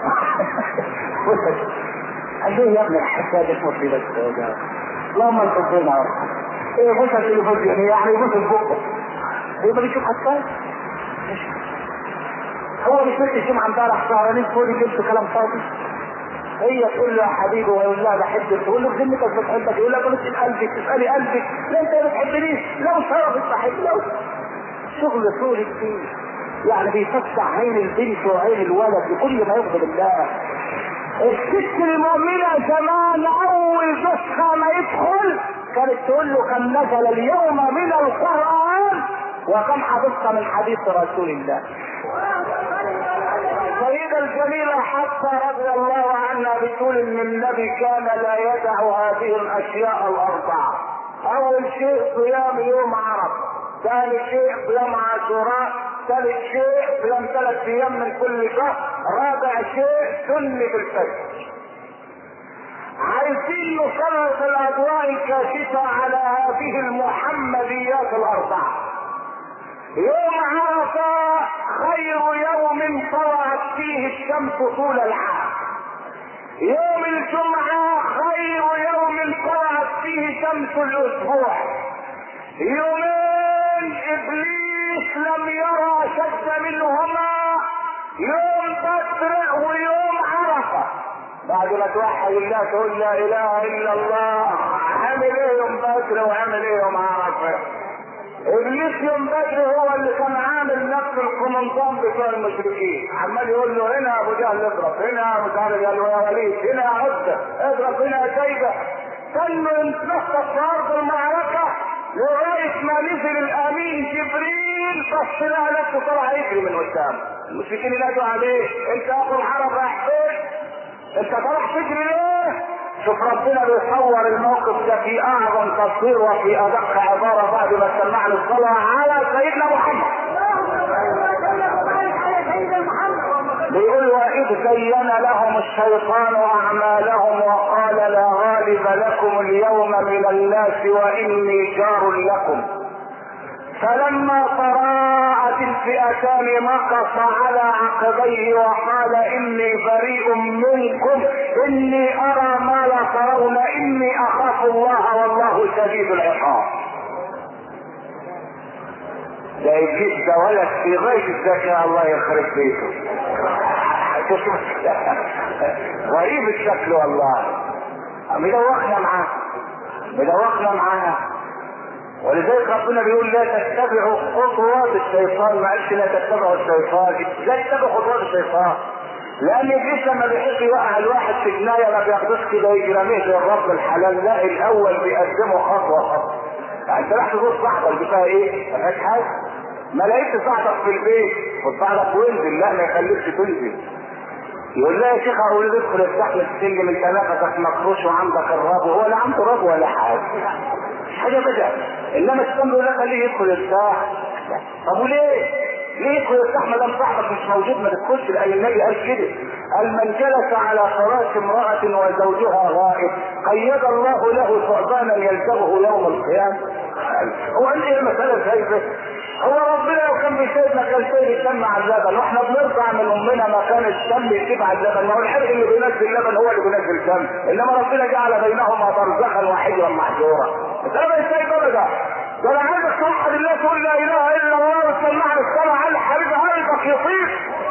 قال له يا ابني الحساد اسمه في بس يا اللهم انصرنا يا رب. ايه بوسه التلفزيونيه يعني يبوس البوكه؟ هو ما بيشوف حساد؟ هو مش بس الجمعه امبارح سهرانين فوقي جبت كلام فاضي. هي تقول له يا حبيبي ويقول لها بحبك، تقول له بذمتك بتحبك، يقول لها بنسال قلبك، تسالي قلبك، لا انت ما بتحبنيش، لو شرفت بحب، لو شغل طول الدين يعني بيفتح عين البنت وعين الولد لكل ما يغضب الله. الست المؤمنه زمان اول نسخه ما يدخل كانت تقول له كم نزل اليوم من القران وكم حفظت من حديث رسول الله. السيدة الجميلة حتى رضي الله عنها بتقول ان النبي كان لا يدع هذه الاشياء الاربعة. اول شيء صيام يوم عرفة، ثاني شيء صيام عاشوراء، ثالث شيء صيام ثلاث ايام من كل شهر، رابع شيء سنة الفجر. عايزين نسلط الاضواء الكاشفة على هذه المحمديات الاربعة. يوم عرفة خير يوم طلعت فيه الشمس طول العام. يوم الجمعة خير يوم طلعت فيه شمس الاسبوع. يومين ابليس لم يرى شد منهما، يوم بدر ويوم عرفة. بعد ما توحد الله تقول لا اله الا الله، عامل ايه يوم بدر وعامل ايه يوم عرفة؟ ابليس يوم بدر هو اللي كان عامل نفس القمنطان بتوع المشركين، عمال يقول له هنا ابو جهل اضرب، هنا مش عارف قال له يا وليد، هنا عزة اضرب، هنا شيبة. كانوا يتنطط في ارض المعركة لغاية ما نزل الامين جبريل، بص لها نفسه طلع يجري من قدام. المشركين ينادوا عليه انت اخو العرب رايح فين؟ انت طلع تجري ليه؟ شوف ربنا بيصور الموقف ده في اعظم تصوير وفي ادق عبارة بعد ما سمعنا الصلاة على سيدنا محمد. بيقول واذ زين لهم الشيطان اعمالهم وقال لا غالب لكم اليوم من الناس واني جار لكم، فلما تراءت الفئتان مكث على عقبيه وقال اني بريء منكم اني ارى ما لا ترون اني اخاف الله والله شديد العقاب. ده ابليس ده ولد في غايه الذكاء، الله يخرب بيته. غريب الشكل والله، مدوخنا معاه مدوخنا معاه ولذلك ربنا بيقول لا تتبعوا خطوات الشيطان، ما قالش لا تتبعوا الشيطان، لا تتبعوا خطوات الشيطان، لان ابليس لما بيحب يوقع الواحد في جنايه ما بياخدوش كده ويجرميه للرب الحلال، لا الاول بيقدمه خطوه خطوه. يعني انت راح تبص صاحبك بتاع ايه؟ ما فيهاش حاجه، ما لقيتش صاحبك في البيت خد صاحبك وانزل، لا ما يخليكش تنزل. يقول لا يا شيخ اقول ادخل استحمل السلم انت نفسك مكروش وعندك الرب، هو لا عنده رب ولا حاجه حاجه بدا، انما السلم لا خليه يدخل يرتاح. طب وليه؟ ليه يدخل يرتاح ما دام صاحبك مش موجود؟ ما تدخلش، لان النبي قال كده، قال من جلس على فراش امراه وزوجها غائب قيد الله له ثعبانا يلزمه يوم القيامه. هو قال ايه المساله زي هو ربنا لو كان بيسيبنا كان سيد الدم عذابا، واحنا بنرضع من امنا ما كان الدم يسيب عذابا، ما هو الحرق اللي بينزل اللبن هو اللي بينزل الدم، انما ربنا جعل بينهما برزخا وحجرا محجورا. بس انا مش سايب ابدا، ده انا عايزك توحد الله تقول لا اله الا الله وتسمعني الصلاه على حبيب قلبك يطيب.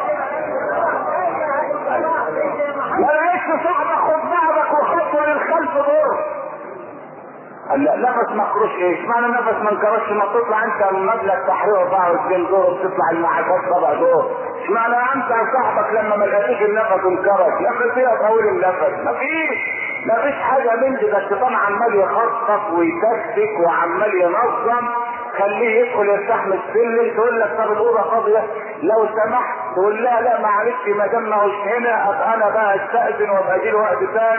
ما لقيتش صاحبك خد بعضك وخطوه للخلف دور. لا نفس مكروش ايه؟ معنى نفس ما انكرش ما تطلع انت من مبلغ تحرير اربعة وعشرين دور وبتطلع المعاشات سبع دور. معنى انت صاحبك لما ما لقيتش النفس انكرش، نفس فيها طويل النفس، ما فيش ما فيش حاجه من دي. ده الشيطان عمال يخطط ويتكتك وعمال ينظم، خليه يدخل يستحمل السلم، تقول لك طب الاوضه فاضيه لو سمحت، تقول لها لا معلش ما دام ما هوش هنا ابقى انا بقى استاذن وابقى اجي له وقت ثاني،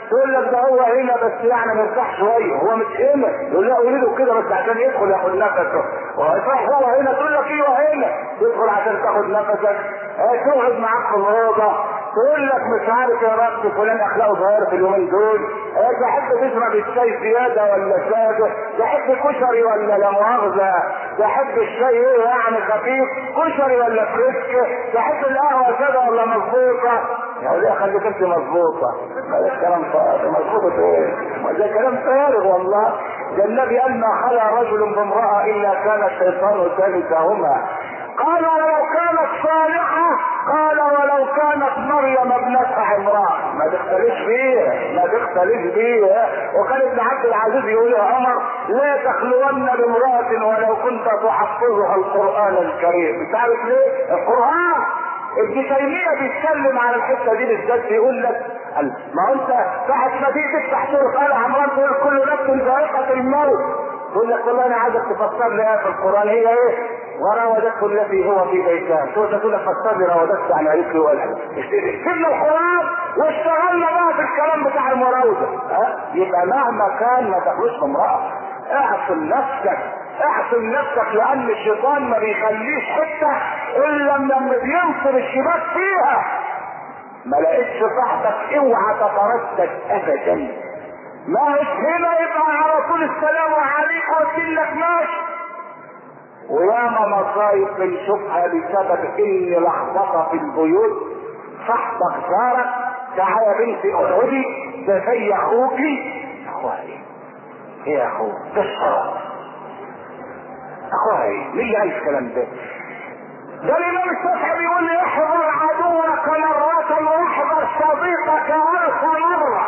تقول لك ده هو هنا بس يعني مرتاح شويه، هو مش هنا، يقول لا اريده كده بس عشان يدخل ياخد نفسه، ويصح هو هنا تقول لك ايوه هنا، تدخل عشان تاخد نفسك، اه تقعد معاك في الاوضه تقول لك مش عارف يا رب فلان اخلاقه صغيره في اليومين دول، اه تحب تشرب الشاي زياده ولا ساده، تحب كشري ولا لا مؤاخذه، تحب الشاي ايه يعني خفيف كشري ولا فريسك، تحب القهوه ساده ولا مظبوطه، يا وليه خليك انت مظبوطه، ده كلام فارغ، مظبوطه ايه؟ ده كلام فارغ والله، ده النبي قال ما خلا رجل بامراه الا كان الشيطان ثالثهما، قال ولو كانت صالحة، قال ولو كانت مريم ابنة عمران، ما تختلفش فيها ما تختلفش فيها. وكان ابن عبد العزيز يقول يا عمر لا تخلون بامرأة ولو كنت تحفظها القرآن الكريم، انت عارف ليه؟ القرآن. ابن تيمية بيتكلم على الحتة دي بالذات بيقول لك ما انت ساعة ما تيجي تفتح سورة آل عمران تقول كل نفس ذائقة الموت، يقول لك والله انا عايزك تفسر لي ايه في القرآن هي ايه؟ وراودته التي هو في بيتها، شو تقول لك فسر لي راودته عن عريق ولا سيبنا القرآن واشتغلنا بقى في الكلام بتاع المراودة، ها يبقى مهما كان ما تاخدوش امرأة، اعصم نفسك اعصم نفسك لان الشيطان ما بيخليش حتة الا لما بينصر الشباك فيها، ما لقيتش صاحبك اوعى تتردد ابدا، ما هيش هنا يبقى على طول السلام عليكم وادلك ماشي. وياما مصايب بنشوفها بسبب ان لخبطه في البيوت، صاحبك زارك تعالى يا بنتي اقعدي ده زي اخوكي، اخوها ايه؟ ايه يا اخوك؟ ده الشرف، اخوها ايه؟ مين اللي قال الكلام ده؟ ده الامام الشافعي بيقول لي احذر عدوك مرة واحذر صديقك الف مرة،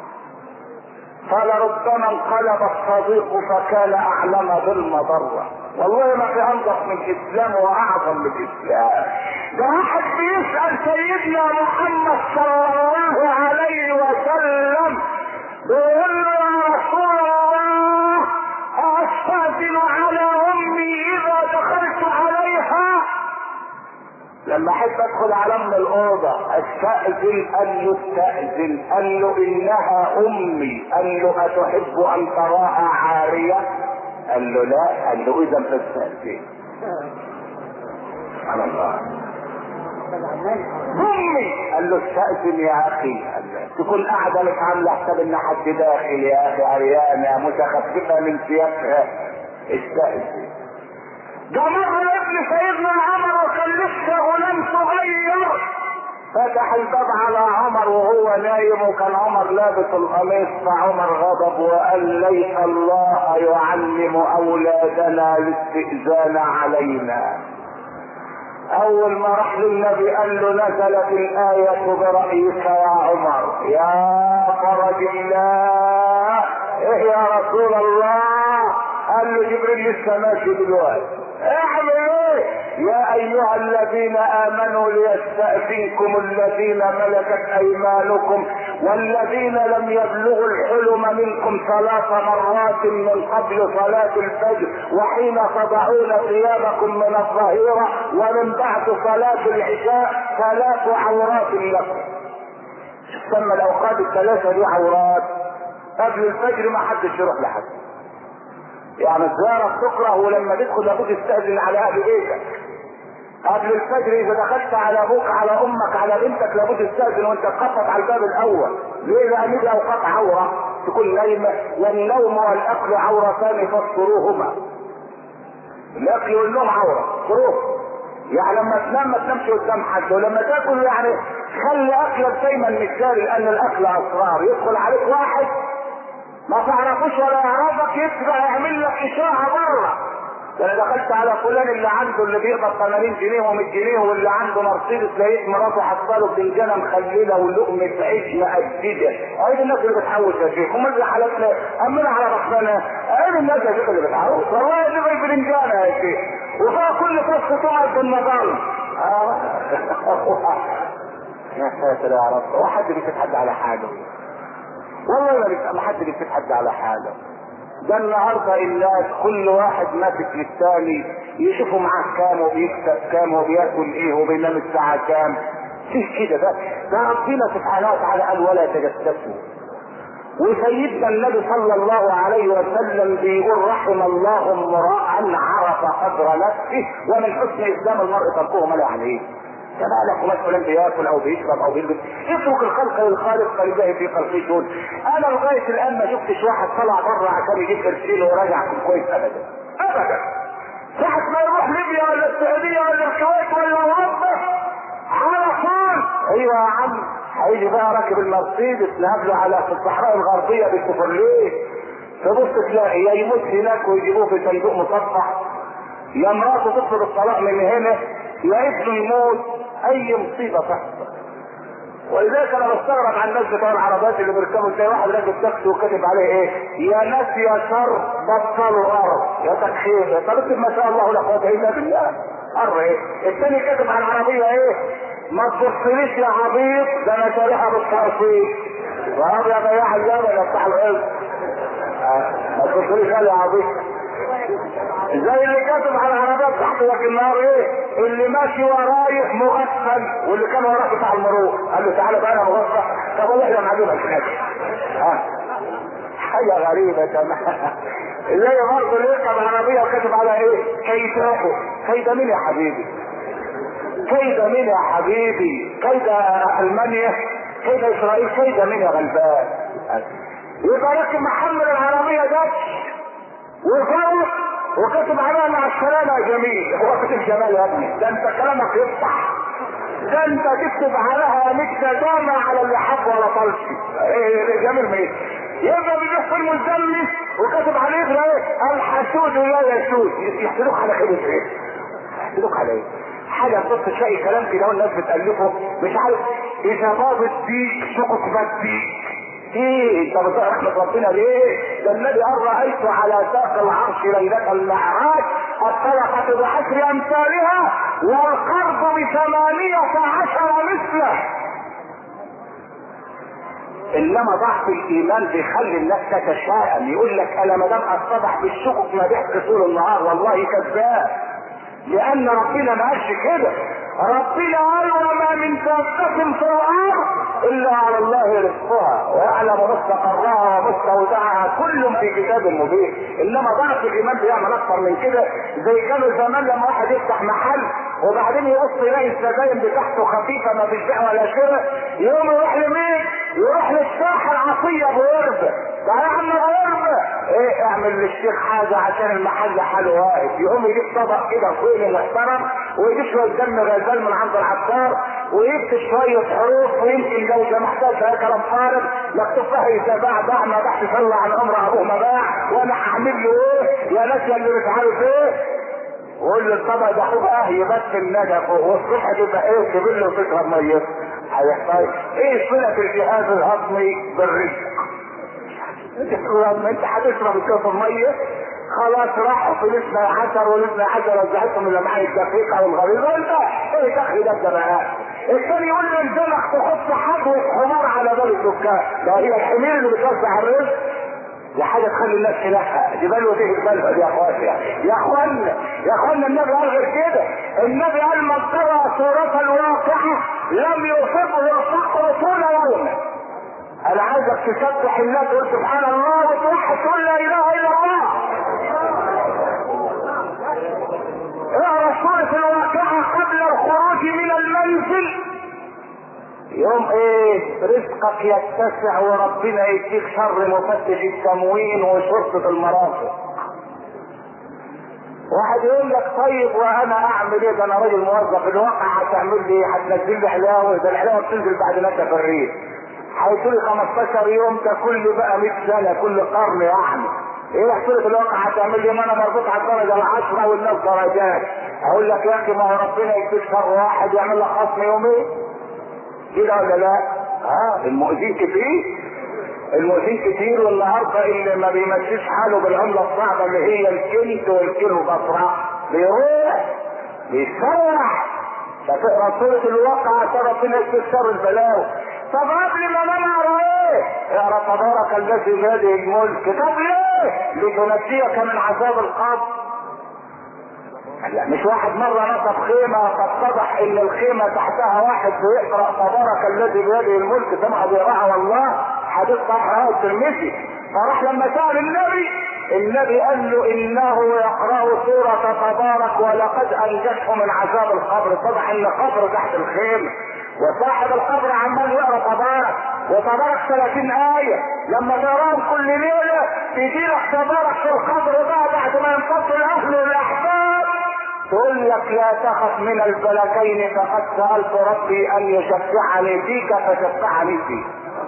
فلربما انقلب الصديق فكان اعلم بالمضرة، والله ما في انضف من الاسلام واعظم من الاسلام. ده واحد بيسأل سيدنا محمد صلى الله عليه وسلم بيقول له يا رسول الله استأذن على امي اذا دخلت عليها، لما احب ادخل على ام الاوضه استأذن، قال له استأذن، قال له انها امي، قال له اتحب ان تراها عارية؟ قال له لا، قال له اذا فاستأذن. سبحان الله، امي، قال له استأذن يا اخي، قال له تكون قاعده مش عامله حساب ان حد داخل يا اخي عريانه متخففه من ثيابها، استأذن. ده مرة ابن سيدنا عمر وكان لسه غلام صغير، فتح الباب على عمر وهو نايم وكان عمر لابس القميص، فعمر غضب وقال ليس الله يعلم اولادنا الاستئذان علينا. اول ما راح للنبي قال له نزلت الآية برأيك يا عمر، يا فرج الله، ايه يا رسول الله؟ قال له جبريل لسه ماشي دلوقتي، اعمل ايه؟ يا ايها الذين امنوا ليستأذنكم الذين ملكت ايمانكم والذين لم يبلغوا الحلم منكم ثلاث مرات من قبل صلاة الفجر وحين تضعون ثيابكم من الظهيرة ومن بعد صلاة العشاء، ثلاث عورات لكم. تسمى الاوقات الثلاثة دي عورات، قبل الفجر ما حدش يروح لحد، يعني الزيارة تكره، ولما تدخل لابد تستأذن على اهل بيتك. قبل الفجر اذا دخلت على ابوك على امك على بنتك لابد تستأذن وانت تخبط على الباب الاول. ليه؟ لان دي اوقات عورة تكون نايمة، والنوم والاكل عورتان فاستروهما. الاكل والنوم عورة، استروه. يعني لما تنام ما تنامش قدام حد، ولما تاكل يعني خلي اكلك دايما مثالي، لان الاكل اسرار. يدخل عليك واحد ما تعرفوش ولا يعرفك يبقى يعمل لك اشاعه بره، انا دخلت على فلان اللي عنده اللي بيقبض ثمانين جنيه و100 جنيه واللي عنده مرسيدس، لقيت مراته حصله بتنجانه مخلله ولقمه عيش مقدده. ايه الناس اللي بتحوش يا شيخ؟ امال اللي حالتنا امنا على رحمنا، ايه الناس يا شيخ اللي بتحوش؟ والله دي غير بتنجانه يا شيخ وفيها كل فصل تقعد بالنظام. يا ساتر يا رب، هو حد بيتحدى على حاله؟ والله ما حد بيتحدى على حاله. ده النهارده الناس كل واحد ماسك للثاني يشوفوا معاه كام وبيكسب كام وبياكل ايه وبينام الساعه كام. فيش كده، ده ده ربنا سبحانه وتعالى قال ولا تجسسوا وسيدنا النبي صلى الله عليه وسلم بيقول رحم الله امرأ عرف قدر نفسه ومن حسن اسلام المرء تركه ما لا عليه. كمالك وما فلان بياكل او بيشرب او بيلبس، اترك الخلق للخالق فلله في خلقه شؤون. انا لغايه الان ما شفتش واحد طلع بره عشان يجيب قرشين وراجع كويس ابدا ابدا. ساعة ما يروح ليبيا ولا السعوديه ولا الكويت ولا اوروبا على طول ايوه يا عم هيجي بقى راكب المرسيدس نقابله على في الصحراء الغربيه بالكفرليه، تبص تلاقي يا يموت هناك ويجيبوه في صندوق مصفح، يا مراته تطلب الطلاق من هنا، يا ابنه يموت، اي مصيبه تحصل. ولذلك انا بستغرب عن الناس بتوع العربات اللي بيركبوا زي واحد راكب تاكسي وكاتب عليه ايه؟ يا ناس يا شر بطلوا ارض يا تكخير. طب اكتب ما شاء الله لا قوه الا بالله. ارض ايه؟ الثاني كاتب على العربيه ايه؟ ما تبصليش يا عبيط ده انا شاريها بالتقسيط. وهذا يا بياع الجبل يا بتاع العز. ما تبصليش يا عبيط. زي اللي كاتب على العربيات تحت وجه النهار ايه؟ اللي ماشي ورايح مغفل واللي كان وراه بتاع المرور قال له تعالى بقى انا مغفل. طب والله احنا معجبك كده. ها حاجه غريبه تمام. زي برضه اللي يركب العربيه وكاتب على ايه؟ كيداكو. كيد مين يا حبيبي؟ كيد مين يا حبيبي؟ كيد المانيا؟ كيد اسرائيل؟ كيد مين يا غلبان؟ يبقى راكب محمل العربيه ده وفوق وكاتب عليها مع السلامه يا جميل. هو كاتب جمال يا ابني؟ ده انت كلامك يفتح. ده انت تكتب عليها ميت ندامه على اللي حب ولا طلش. ايه جميل مين؟ يبقى بيروح في المزمل وكاتب عليه ايه؟ الحسود لا يسود. يحسدوك على خير ايه؟ يحسدوك على ايه؟ حاجه بص تلاقي كلام كده والناس بتالفه مش عارف اذا باضت بيك شقق بديك. ايه انت بتقرا رحمه ربنا ليه؟ ده النبي قال رايت على ساق العرش ليله المعراج الطلقه بعشر امثالها والقرض بثمانيه عشر مثله. انما ضعف الايمان بيخلي الناس تتشائم، يقول لك انا ما دام اصطبح بالشقق ما ضحك طول النهار. والله كذاب، لان ربنا ما قالش كده. ربنا قال وما من دابة في الارض الا على الله رزقها ويعلم مستقرها ومستودعها كل في كتاب مبين. انما ضعف الايمان بيعمل اكثر من كده. زي كانوا زمان لما واحد يفتح محل وبعدين يبص يلاقي الزباين بتاعته خفيفه ما فيش بيع ولا شراء، يقوم يروح لمين؟ يروح للساحه العطيه بورده. تعالى يا عم غربه ايه اعمل للشيخ حاجه عشان المحل حاله واقف. يقوم يجيب طبق كده فويل محترم ويجيب شويه دم غزال من عند العطار ويكتب شويه حروف ويمكن لو سمحتها كلام فارغ مكتوب فيها اذا باع باع ما باعش صلى عن عمر ابوه ما باع وانا هعمل له ايه يا ناس يا اللي مش عارف ايه. وقول لي الطبق ده اخوه اه يبث النجف والصبح تبقى ايه تجيب له فكره ميه. هيحتاج ايه صله الجهاز الهضمي بالرزق؟ لما انت هتشرب الكاس الميه خلاص راحوا في الاثنى عشر والاثنى عشر رجعتهم الى معايا الدقيقه والغريبه. وانت ايه دخل ده الجماعات؟ الثاني يقول لي الزمخ تحط حبوه حمار على باب الدكان. ده هي الحمير اللي بتوزع الرزق. دي حاجه تخلي الناس تلحق. دي بلوه دي البلوه دي يا اخواتي يا اخوانا يا اخوانا. النبي قال غير كده. النبي قال من ترى صورة الواقعه لم يصبه الفقر طول يومه. انا عايزك تسبح الله تقول سبحان الله وتوحد تقول لا اله الا الله. اقرا سورة الواقعة قبل الخروج من المنزل. يوم ايه رزقك يتسع وربنا يديك شر مفتش التموين وشرطة المرافق. واحد يقول لك طيب وانا اعمل ايه؟ ده انا راجل موظف. الواقع هتعمل لي هتنزل لي حلاوه؟ ده الحلاوه بتنزل بعد ما انت في الريف. هيطولي خمستاشر يوم ده كل بقى مية سنه كل قرن يعني. ايه حصيله الواقع هتعمل لي؟ ما انا مربوط على الدرجه العشره والناس درجات. اقول لك يا اخي ما هو ربنا يديك شر واحد يعمل لك خصم يومين كده ولا لا؟ ها المؤذين كتير المؤذين كتير. والنهارده اللي ما بيمشيش حاله بالعمله الصعبه اللي هي الكنت والكيلو بصره بيروح بيتسرح. فتقرا سوره الواقع عشان ربنا يديك شر البلاوي. طب قبل ما نقرا ايه؟ اقرا تبارك الذي بيده الملك. طب ليه؟ لتنجيك من عذاب القبر. لا مش واحد مره نصب خيمه فاتضح ان الخيمه تحتها واحد بيقرا تبارك الذي بيده الملك سمع بيقراها والله حديث صحيح الترمذي. فراح لما سأل النبي، النبي قال له انه يقرأ سورة تبارك ولقد انجته من عذاب القبر. طبعا ان القبر تحت الخيمة، وصاحب القبر عمال يقرأ تبارك، وتبارك ثلاثين آية لما تراهم كل ليلة تجيلك تبارك في القبر بقى بعد ما ينفصل الاهل والاحباب، تقول لك لا تخف من الفلكين فقد سألت ربي ان يشفعني فيك فشفعني فيك.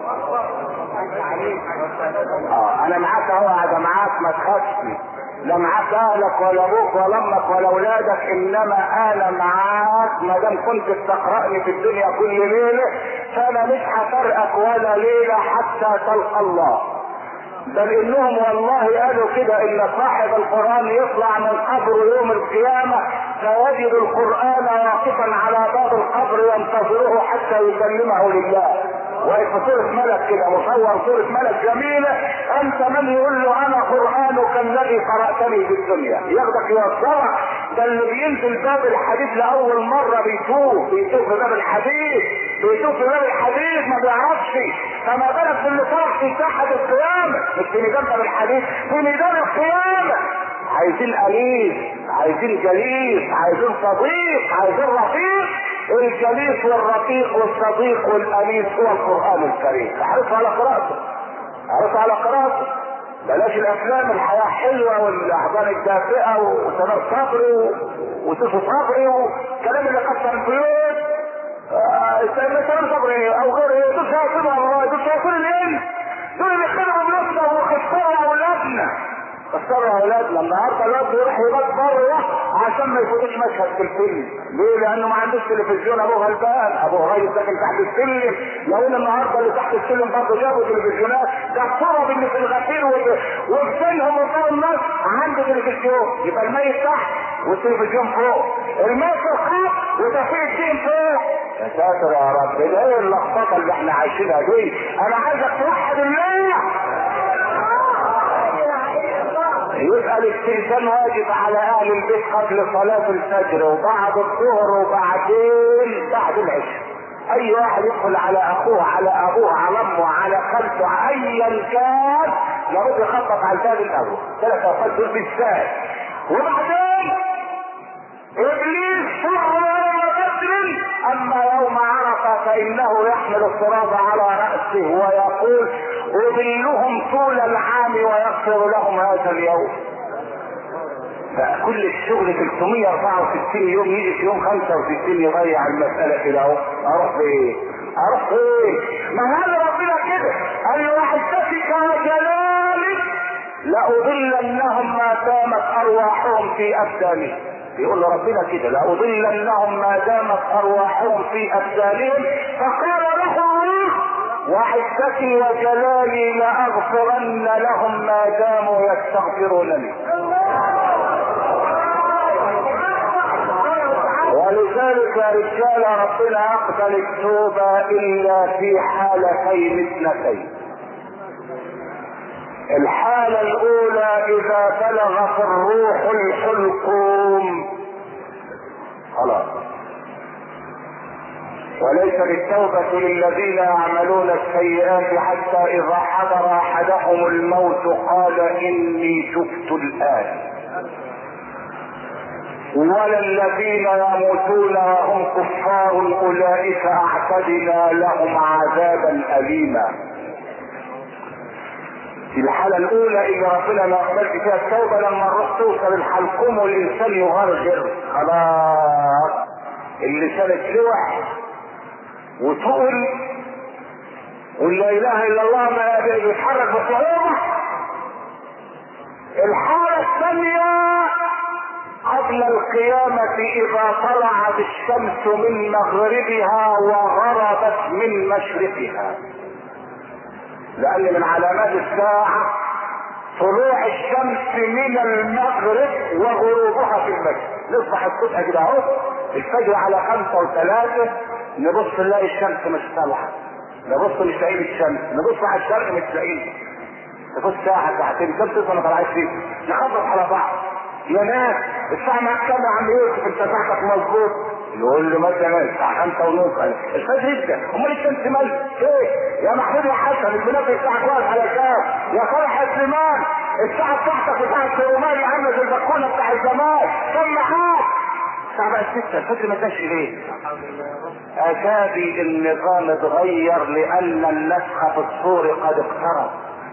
اه انا معاك اهو، قاعد معاك ما تخافش، لا معاك اهلك ولا ابوك ولا امك ولا اولادك، انما انا معاك ما دام كنت بتقرأني في الدنيا كل ليله، فانا مش هفرقك ولا ليله حتى تلقى الله. بل انهم والله قالوا كده ان صاحب القرآن يطلع من قبره يوم القيامة فيجد القرآن واقفا على باب القبر ينتظره حتى يسلمه لله. واقف صورة ملك كده، مصور صورة ملك جميلة، انت من يقول له انا قرآنك الذي قرأتني في الدنيا، ياخدك يوصلك. ده اللي بينزل باب الحديث لاول مرة بيتوه بيتوه في باب الحديث بيتوه في باب الحديث ما بيعرفش، فما بالك باللي صار في ساحة القيامة، مش في ميدان باب الحديث، في ميدان القيامة. عايزين أليف، عايزين جليس، عايزين صديق، عايزين رفيق. الجليس والرفيق والصديق والأنيس هو القرآن الكريم. احرص على قراءته، احرص على قراءته. بلاش الافلام، الحياة حلوة والاحضان الدافئة وسمر صبري وسوس صبري والكلام اللي كسر البيوت. سمر صبري او غيره، دول شايفين والله، دول شايفين الانس، دول اللي خدموا بلادنا وخسروا اولادنا، خسروا اولادنا. النهارده الواد يروح يبات بره عشان ما يفوتش مشهد في الفيلم. ليه؟ لانه ما عندوش تلفزيون، ابوه غلبان، ابوه ريس ساكن تحت السلم. لو ان النهارده اللي تحت السلم برضه جابوا تلفزيونات، ده الصرف اللي في الغسيل وبسنهم وفوق الناس عنده تلفزيون، يبقى الميت تحت والتلفزيون فوق، الميت فوق وتفيق الدين فوق. يا ساتر يا رب، ده ايه اللخبطه اللي احنا عايشينها دي؟ انا عايزك توحد الله. يبقى الاستئذان واجب على اهل البيت قبل صلاة الفجر وبعد الظهر وبعدين بعد العشاء. اي واحد يدخل على اخوه على ابوه على امه على خالته ايا كان لابد يخبط على الباب الاول ثلاث اوقات دول بالذات. وبعدين ابليس شر يوم بدر، اما يوم عرفه فانه يحمل الصراط على راسه ويقول اضلهم طول العام ويغفر لهم هذا اليوم. فكل الشغل ثلاثمية واربعة وستين يوم يجي في يوم خمسة وستين يضيع المسألة كده اهو. اروح فين؟ اروح فين؟ ما هذا ربنا كده قال له وحدتك وجلالك لأضلنهم ما دامت ارواحهم في ابدانهم. يقول له ربنا كده لأضلنهم ما دامت ارواحهم في ابدانهم. فقال له وحدتي وجلالي لأغفرن لهم ما داموا يستغفرونني. ولذلك يا رجال ربنا يقبل التوبة الا في حالتين اثنتين. الحالة الاولى اذا بلغ في الروح الحلقوم خلاص. وليس بالتوبة للذين يعملون السيئات حتى اذا حضر احدهم الموت قال اني تبت الان. ولا الذين يموتون وهم كفار اولئك اعتدنا لهم عذابا اليما. في الحالة الاولى اللي ربنا ما قبلش فيها التوبة لما الروح توصل الحلقوم والانسان يغرغر خلاص، اللسان اتلوح وتقل ولا اله الا الله ما بيتحرك بصعوبة. الحالة الثانية قبل القيامة اذا طلعت الشمس من مغربها وغربت من مشرقها، لان من علامات الساعة طلوع الشمس من المغرب وغروبها في المشرق. نصبح الصبح كده اهو الفجر على خمسة وثلاثة نبص نلاقي الشمس مش طالعة، نبص مش لاقيين الشمس، نبص على الشرق مش لاقيين، نبص ساعة ساعتين الشمس لسه ما طلعتش فيه، نخبط على بعض. يا ناس الساعة معاك كام يا عم يوسف؟ انت ساعتك مظبوط؟ يقول له مثلا الساعه خمسة ونص الفجر جدا، امال الشمس مالك ايه يا محمود يا حسن البنات الساعه كويس على كام يا صالح يا سليمان الساعه بتاعتك وساعه سليمان يا عم زي البكونه بتاع الزمان كم معاك الساعه بقت ستة الفجر ما كانش ليه؟ اتابي النظام اتغير لان النفخ في الصور قد اقترب.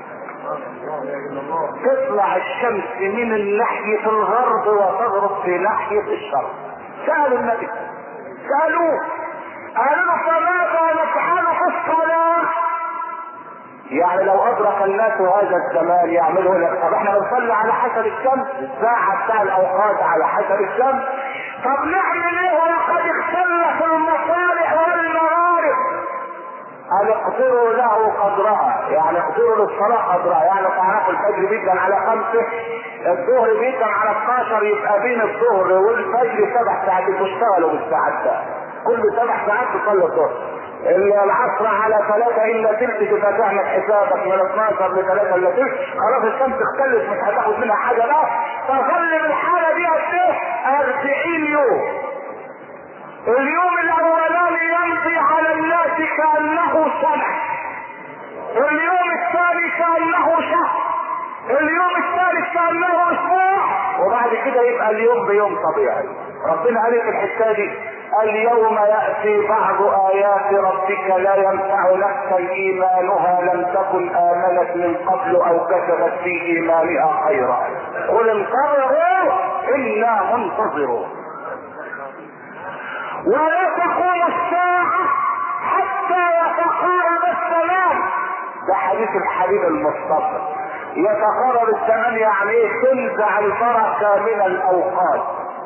تطلع الشمس من ناحية الغرب وتغرب في ناحية الشرق. سألوا النبي سألوه قالوا فماذا نفعل في الصلاة؟ يعني لو أدرك الناس هذا الزمان يعملوا لك طب احنا بنصلي على حسب الشمس الساعة بتاع الأوقات على حسب الشمس، طب نعمل ايه وقد اختلف المصالح والمغارب؟ قال اقدروا له قدرها، يعني اقدروا للصلاة قدرها، يعني تعرفوا الفجر بيدن على خمسة الظهر بيدن على اتناشر يبقى بين الظهر والفجر سبع ساعات تشتغلوا بالساعات ده كل سبع ساعات تصلي الظهر. العصر على ثلاثة الا تلت تبقى تعمل حسابك من اتناشر لثلاثة الا تلت خلاص الشمس اختلت مش هتاخد منها حاجة لا فظل بالحالة دي قد ايه؟ أربعين يوم. اليوم الاولاني يمضي على الناس كأنه سنة، اليوم الثاني كأنه شهر، اليوم الثالث كأنه اسبوع، وبعد كده يبقى اليوم بيوم طبيعي. ربنا قال في الحكايه دي اليوم يأتي بعض آيات ربك لا ينفع نفسا إيمانها لم تكن آمنت من قبل أو كسبت في إيمانها خيرا قل انتظروا إنا منتظرون. ولا تقوم الساعة حتى يتقارب السلام، ده حديث الحبيب المصطفى. يتقارب الزمان يعني ايه؟ تنزع البركة من الاوقات.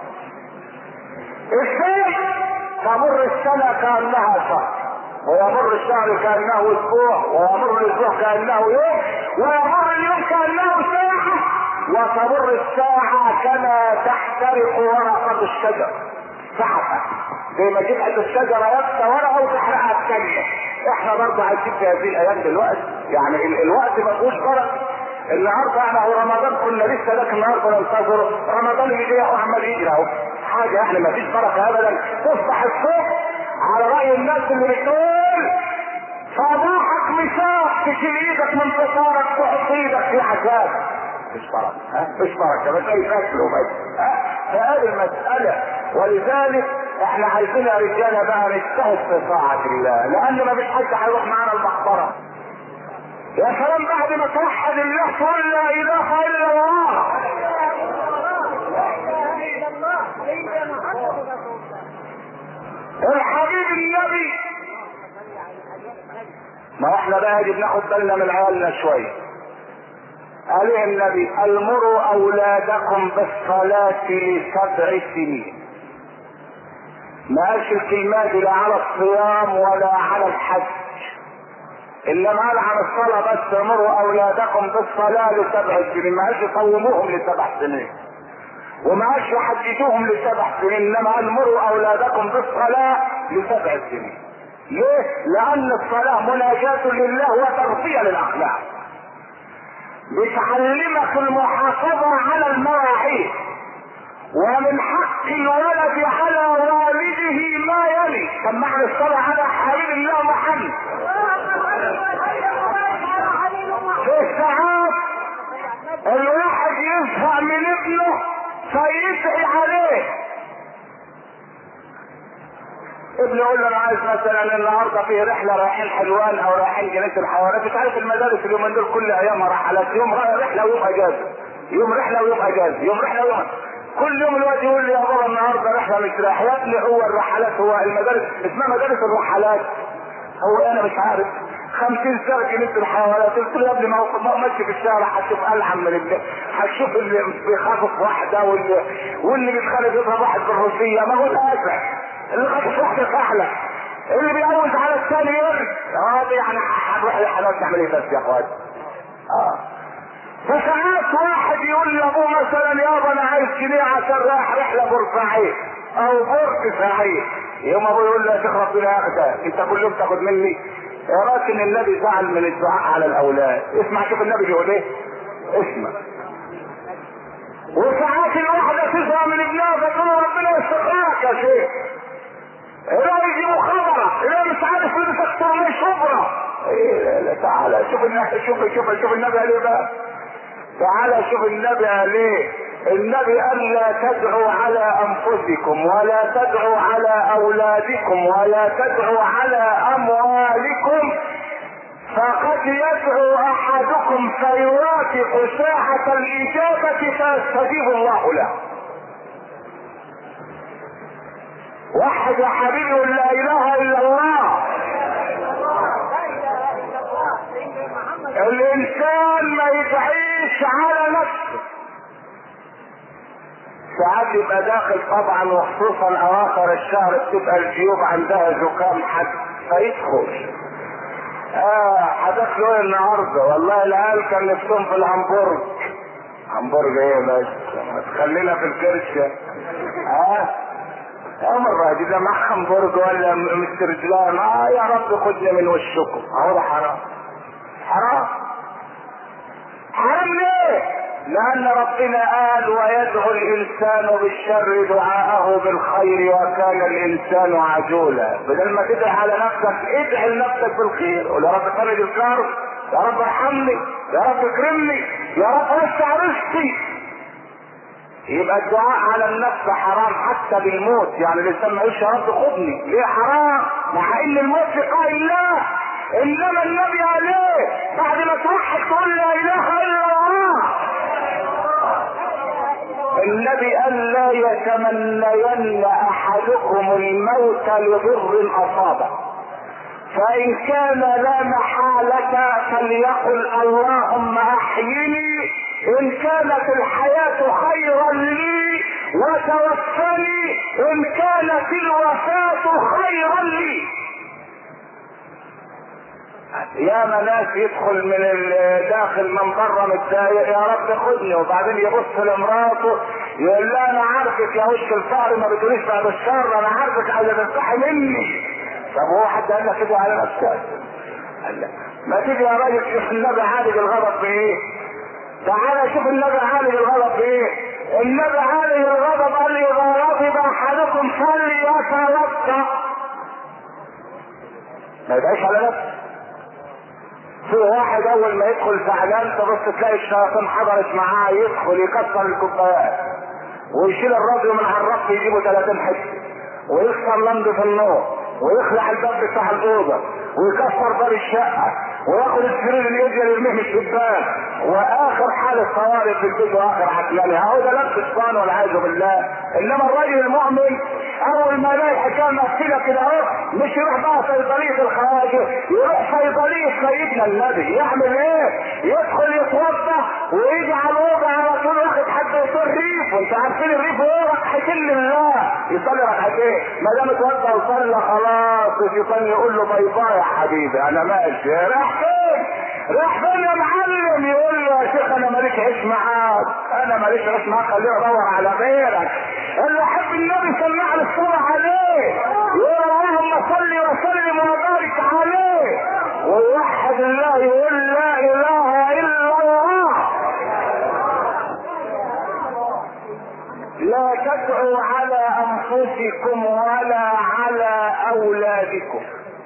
ازاي؟ تمر السنة كأنها شهر، ويمر الشهر كأنه اسبوع، ويمر الاسبوع كأنه يوم، ويمر اليوم كأنه ساعة، وتمر الساعة كما تحترق ورقة الشجر ساعة زي ما تبعد الشجرة يبقى ورقة وتحرقها الثانية. احنا برضه عايشين في هذه الايام دلوقتي، يعني ال الوقت ما فيهوش بركة. النهارده احنا هو رمضان كنا لسه لكن النهارده ننتظر رمضان يجي وعمال يجري اهو حاجة يعني ما فيش بركة ابدا. تصبح الصبح على رأي الناس اللي بتقول صباحك مساق تشيل ايدك من فطارك تحط ايدك في عذاب مش بركة ها مش بركة بس اي فاكله بس ها فهذه المسألة. ولذلك احنا عايزين يا رجاله بقى نجتهد في طاعة الله لان ما فيش حد هيروح معانا المقبرة. يا سلام بعد ما توحد الله تقول لا اله الا الله الحبيب النبي. ما احنا بقى دي بناخد بالنا من عيالنا شويه. قال النبي المروا اولادكم بالصلاة لسبع سنين. ما قالش الكلمات لا على الصيام ولا على الحج، انما قال عن الصلاة بس امروا اولادكم بالصلاة لسبع سنين. ما قالش صوموهم لسبع سنين وما قالش حججوهم لسبع سنين، انما قال مروا اولادكم بالصلاة لسبع سنين. ليه؟ لان الصلاة مناجاة لله وتربية للاخلاق، بتعلمك المحافظة على المواعيد، ومن حق الولد على والده ما يلي. سمعنا الصلاة على حبيب الله محمد. في ساعات الواحد يزهق من ابنه فيدعي عليه. ابني يقول له انا عايز مثلا النهارده فيه رحله رايحين حلوان او رايحين جنينه الحيوانات. انت عارف المدارس اليومين دول كل ايامها رحلات، يوم رحله ويوم اجازه، يوم رحله ويوم اجازه، يوم رحله ويوم كل يوم الواد يقول لي يا بابا النهارده رحله مش رايح. يا ابني هو الرحلات هو المدارس اسمها مدارس الرحلات، هو انا مش عارف خمسين سنه جنينه الحيوانات. قلت له يا ابني ما هو ماشي في الشارع هتشوف العن من ابنه، هتشوف اللي بيخافف واحده واللي واللي بيتخانق يضرب واحد بالروسيه، ما هو الاسف اللي خافف واحده فحله اللي بيعوز على الثاني يرد. هذا يعني هنروح الحلال نعمل ايه بس يا اخوات؟ اه فساعات واحد يقول لابوه مثلا يابا انا عايز جنيه عشان رايح رحله بورسعيد او بورسعيد، يوم ابوه يقول له يا شيخ ربنا ياخدك انت كل يوم تاخد مني. يا راجل النبي زعل من الدعاء على الاولاد. اسمع شوف النبي بيقول ايه، اسمع. وساعات الواحده تزهق من ابنها فتقول ربنا يسترك يا شيخ لا يجيبوا خبرة، لا مش عارف لبس اكتر من شبرة. ايه لا تعالى شوف النبي، شوف شوف شوف النبي قال ايه بقى. تعالى شوف النبي قال ايه. النبي قال لا تدعوا على انفسكم ولا تدعوا على اولادكم ولا تدعوا على اموالكم، فقد يدعو احدكم فيوافق ساعة الاجابة فيستجيب الله له. وحد يا حبيبي قل لا اله الا الله. الانسان ما يدعيش على نفسه. ساعات يبقى داخل طبعا وخصوصا اواخر الشهر بتبقى الجيوب عندها زكام حد فيدخل. اه هتاكلوا ايه النهارده؟ والله العيال كان نفسهم في الهمبرج. همبرج ايه بس؟ ما تخلينا في الكرشه. اه يا مرة دي ده مع همبرج ولا مسترجلان. اه يا رب خدني من وشكم. اهو ده حرام. حرام حرام ليه؟ لان ربنا قال ويدعو الانسان بالشر دعاءه بالخير وكان الانسان عجولا. بدل ما تدعي على نفسك ادعي لنفسك بالخير. قول يا رب فرج الكرب، يا رب ارحمني، يا رب اكرمني، يا رب وسع رزقي. يبقى الدعاء على النفس حرام حتى بالموت. يعني الانسان ما يقولش يا رب خدني. ليه حرام؟ مع ان الموت في قائل الله. انما النبي عليه بعد ما توحد تقول لا اله الا الله. النبي قال لا يتمنين احدكم الموت لضر اصابه، فان كان لا محالة فليقل اللهم احيني ان كانت الحياة خيرا لي وتوفني ان كانت الوفاة خيرا لي. يا ناس يدخل من الداخل من بره متضايق يا رب خدني، وبعدين يبص لمراته يقول لها انا عارفك يا وش الفقر ما بتقوليش بعد الشر، انا عارفك عايزه تفتحي مني. طب هو حد قال لك كده على نفسك؟ قال لك ما تيجي يا راجل شوف النبي عالج الغضب بايه. تعالى شوف النبي عالج الغضب بايه. النبي عالج الغضب قال لي اذا غضب احدكم فليتوضا. ما يبقاش على نفسه. في واحد اول ما يدخل زعلان تبص تلاقي الشياطين حضرت معاه، يدخل يكسر الكوبايات ويشيل الراديو من على الرف يجيبه ثلاثين حته ويكسر لمبه في النور ويخلع الباب بتاع الاوضه ويكسر باب الشقه وياخد السرير اليدي يرميه من الشباك واخر حاله طوارئ في البيت واخر عقلاني. اهو ده لبس الشيطان والعياذ بالله. انما الراجل المؤمن اول ما يلاقي الحكايه مقفله كده اهو مش يروح بقى صيدليه الخواجه، يروح صيدليه سيدنا النبي. يعمل ايه؟ يدخل يتوضا ويجي على الاوضه على طول واخد حد يصير ريف. وانت عارفين الريف ايه؟ ركعتين لله. يصلي ركعتين ما دام اتوضا وصلى خلاص الشيطان يقول له باي باي يا حبيبي انا ماشي. راح فين؟ راح فين يا معلم؟ يقول له يا شيخ انا ماليش عيش معاك، انا ماليش عيش معاك خليه ادور على غيرك. اللي يحب النبي سمع له الصلاه عليه يقول اللهم صل وسلم وبارك عليه ويوحد الله يقول لا اله الا الله. لا تدعوا على انفسكم ولا على اولادكم.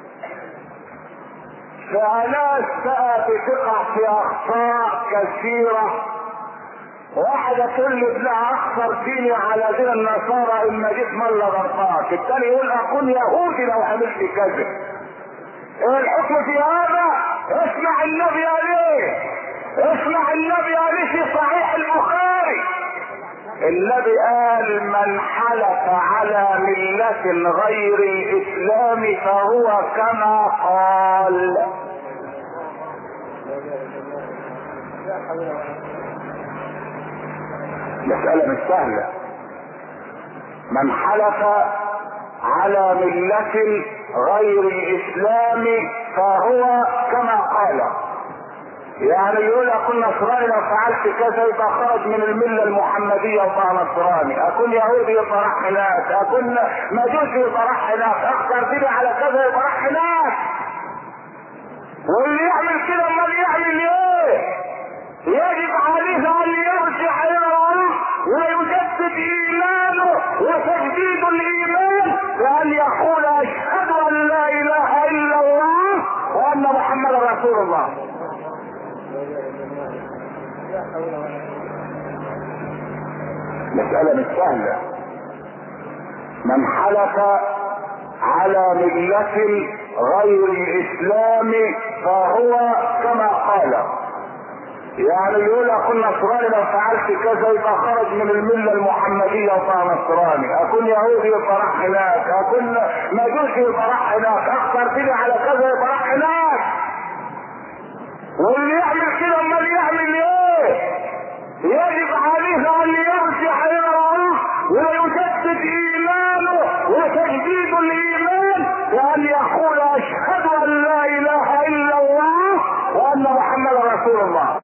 فناس بقى بتقع في اخطاء كثيره. واحدة تقول لي ابنها اخسر ديني على دين النصارى اما جيت ملا غرقاك، الثاني يقول اكون يهودي لو عملت كذا. ايه الحكم في هذا؟ اسمع النبي عليه، اسمع النبي عليه في صحيح البخاري. النبي قال من حلف على ملة غير الاسلام فهو كما قال. مسألة مش سهلة. من حلف على ملة غير الاسلام فهو كما قال. يعني يقول اكون نصراني لو فعلت كذا يبقى خرج من المله المحمديه وبقى نصراني، اكون يهودي يبقى راح هناك، اكون مجوسي يبقى راح هناك، اخسر ديني على كذا يبقى راح هناك. واللي يعمل كده امال يعمل ايه؟ يجب عليه ان يرجع الى الله ويجدد ايمانه وتجديد الايمان وان يقول رسول الله. مسألة مش سهلة. من حلف على ملة غير الاسلام فهو كما قال، يعني يقول اكون نصراني لو فعلت كذا يبقى خرج من المله المحمديه وصار نصراني، اكون يهودي يبقى راح هناك، اكون مجوسي يبقى راح هناك، اخسر كده على كذا يبقى راح هناك. واللي يعمل كده امال يعمل ايه؟ يجب عليه ان يرجع الى الله ويجدد ايمانه وتجديد الايمان وان يقول اشهد ان لا اله الا الله وان محمدا رسول الله.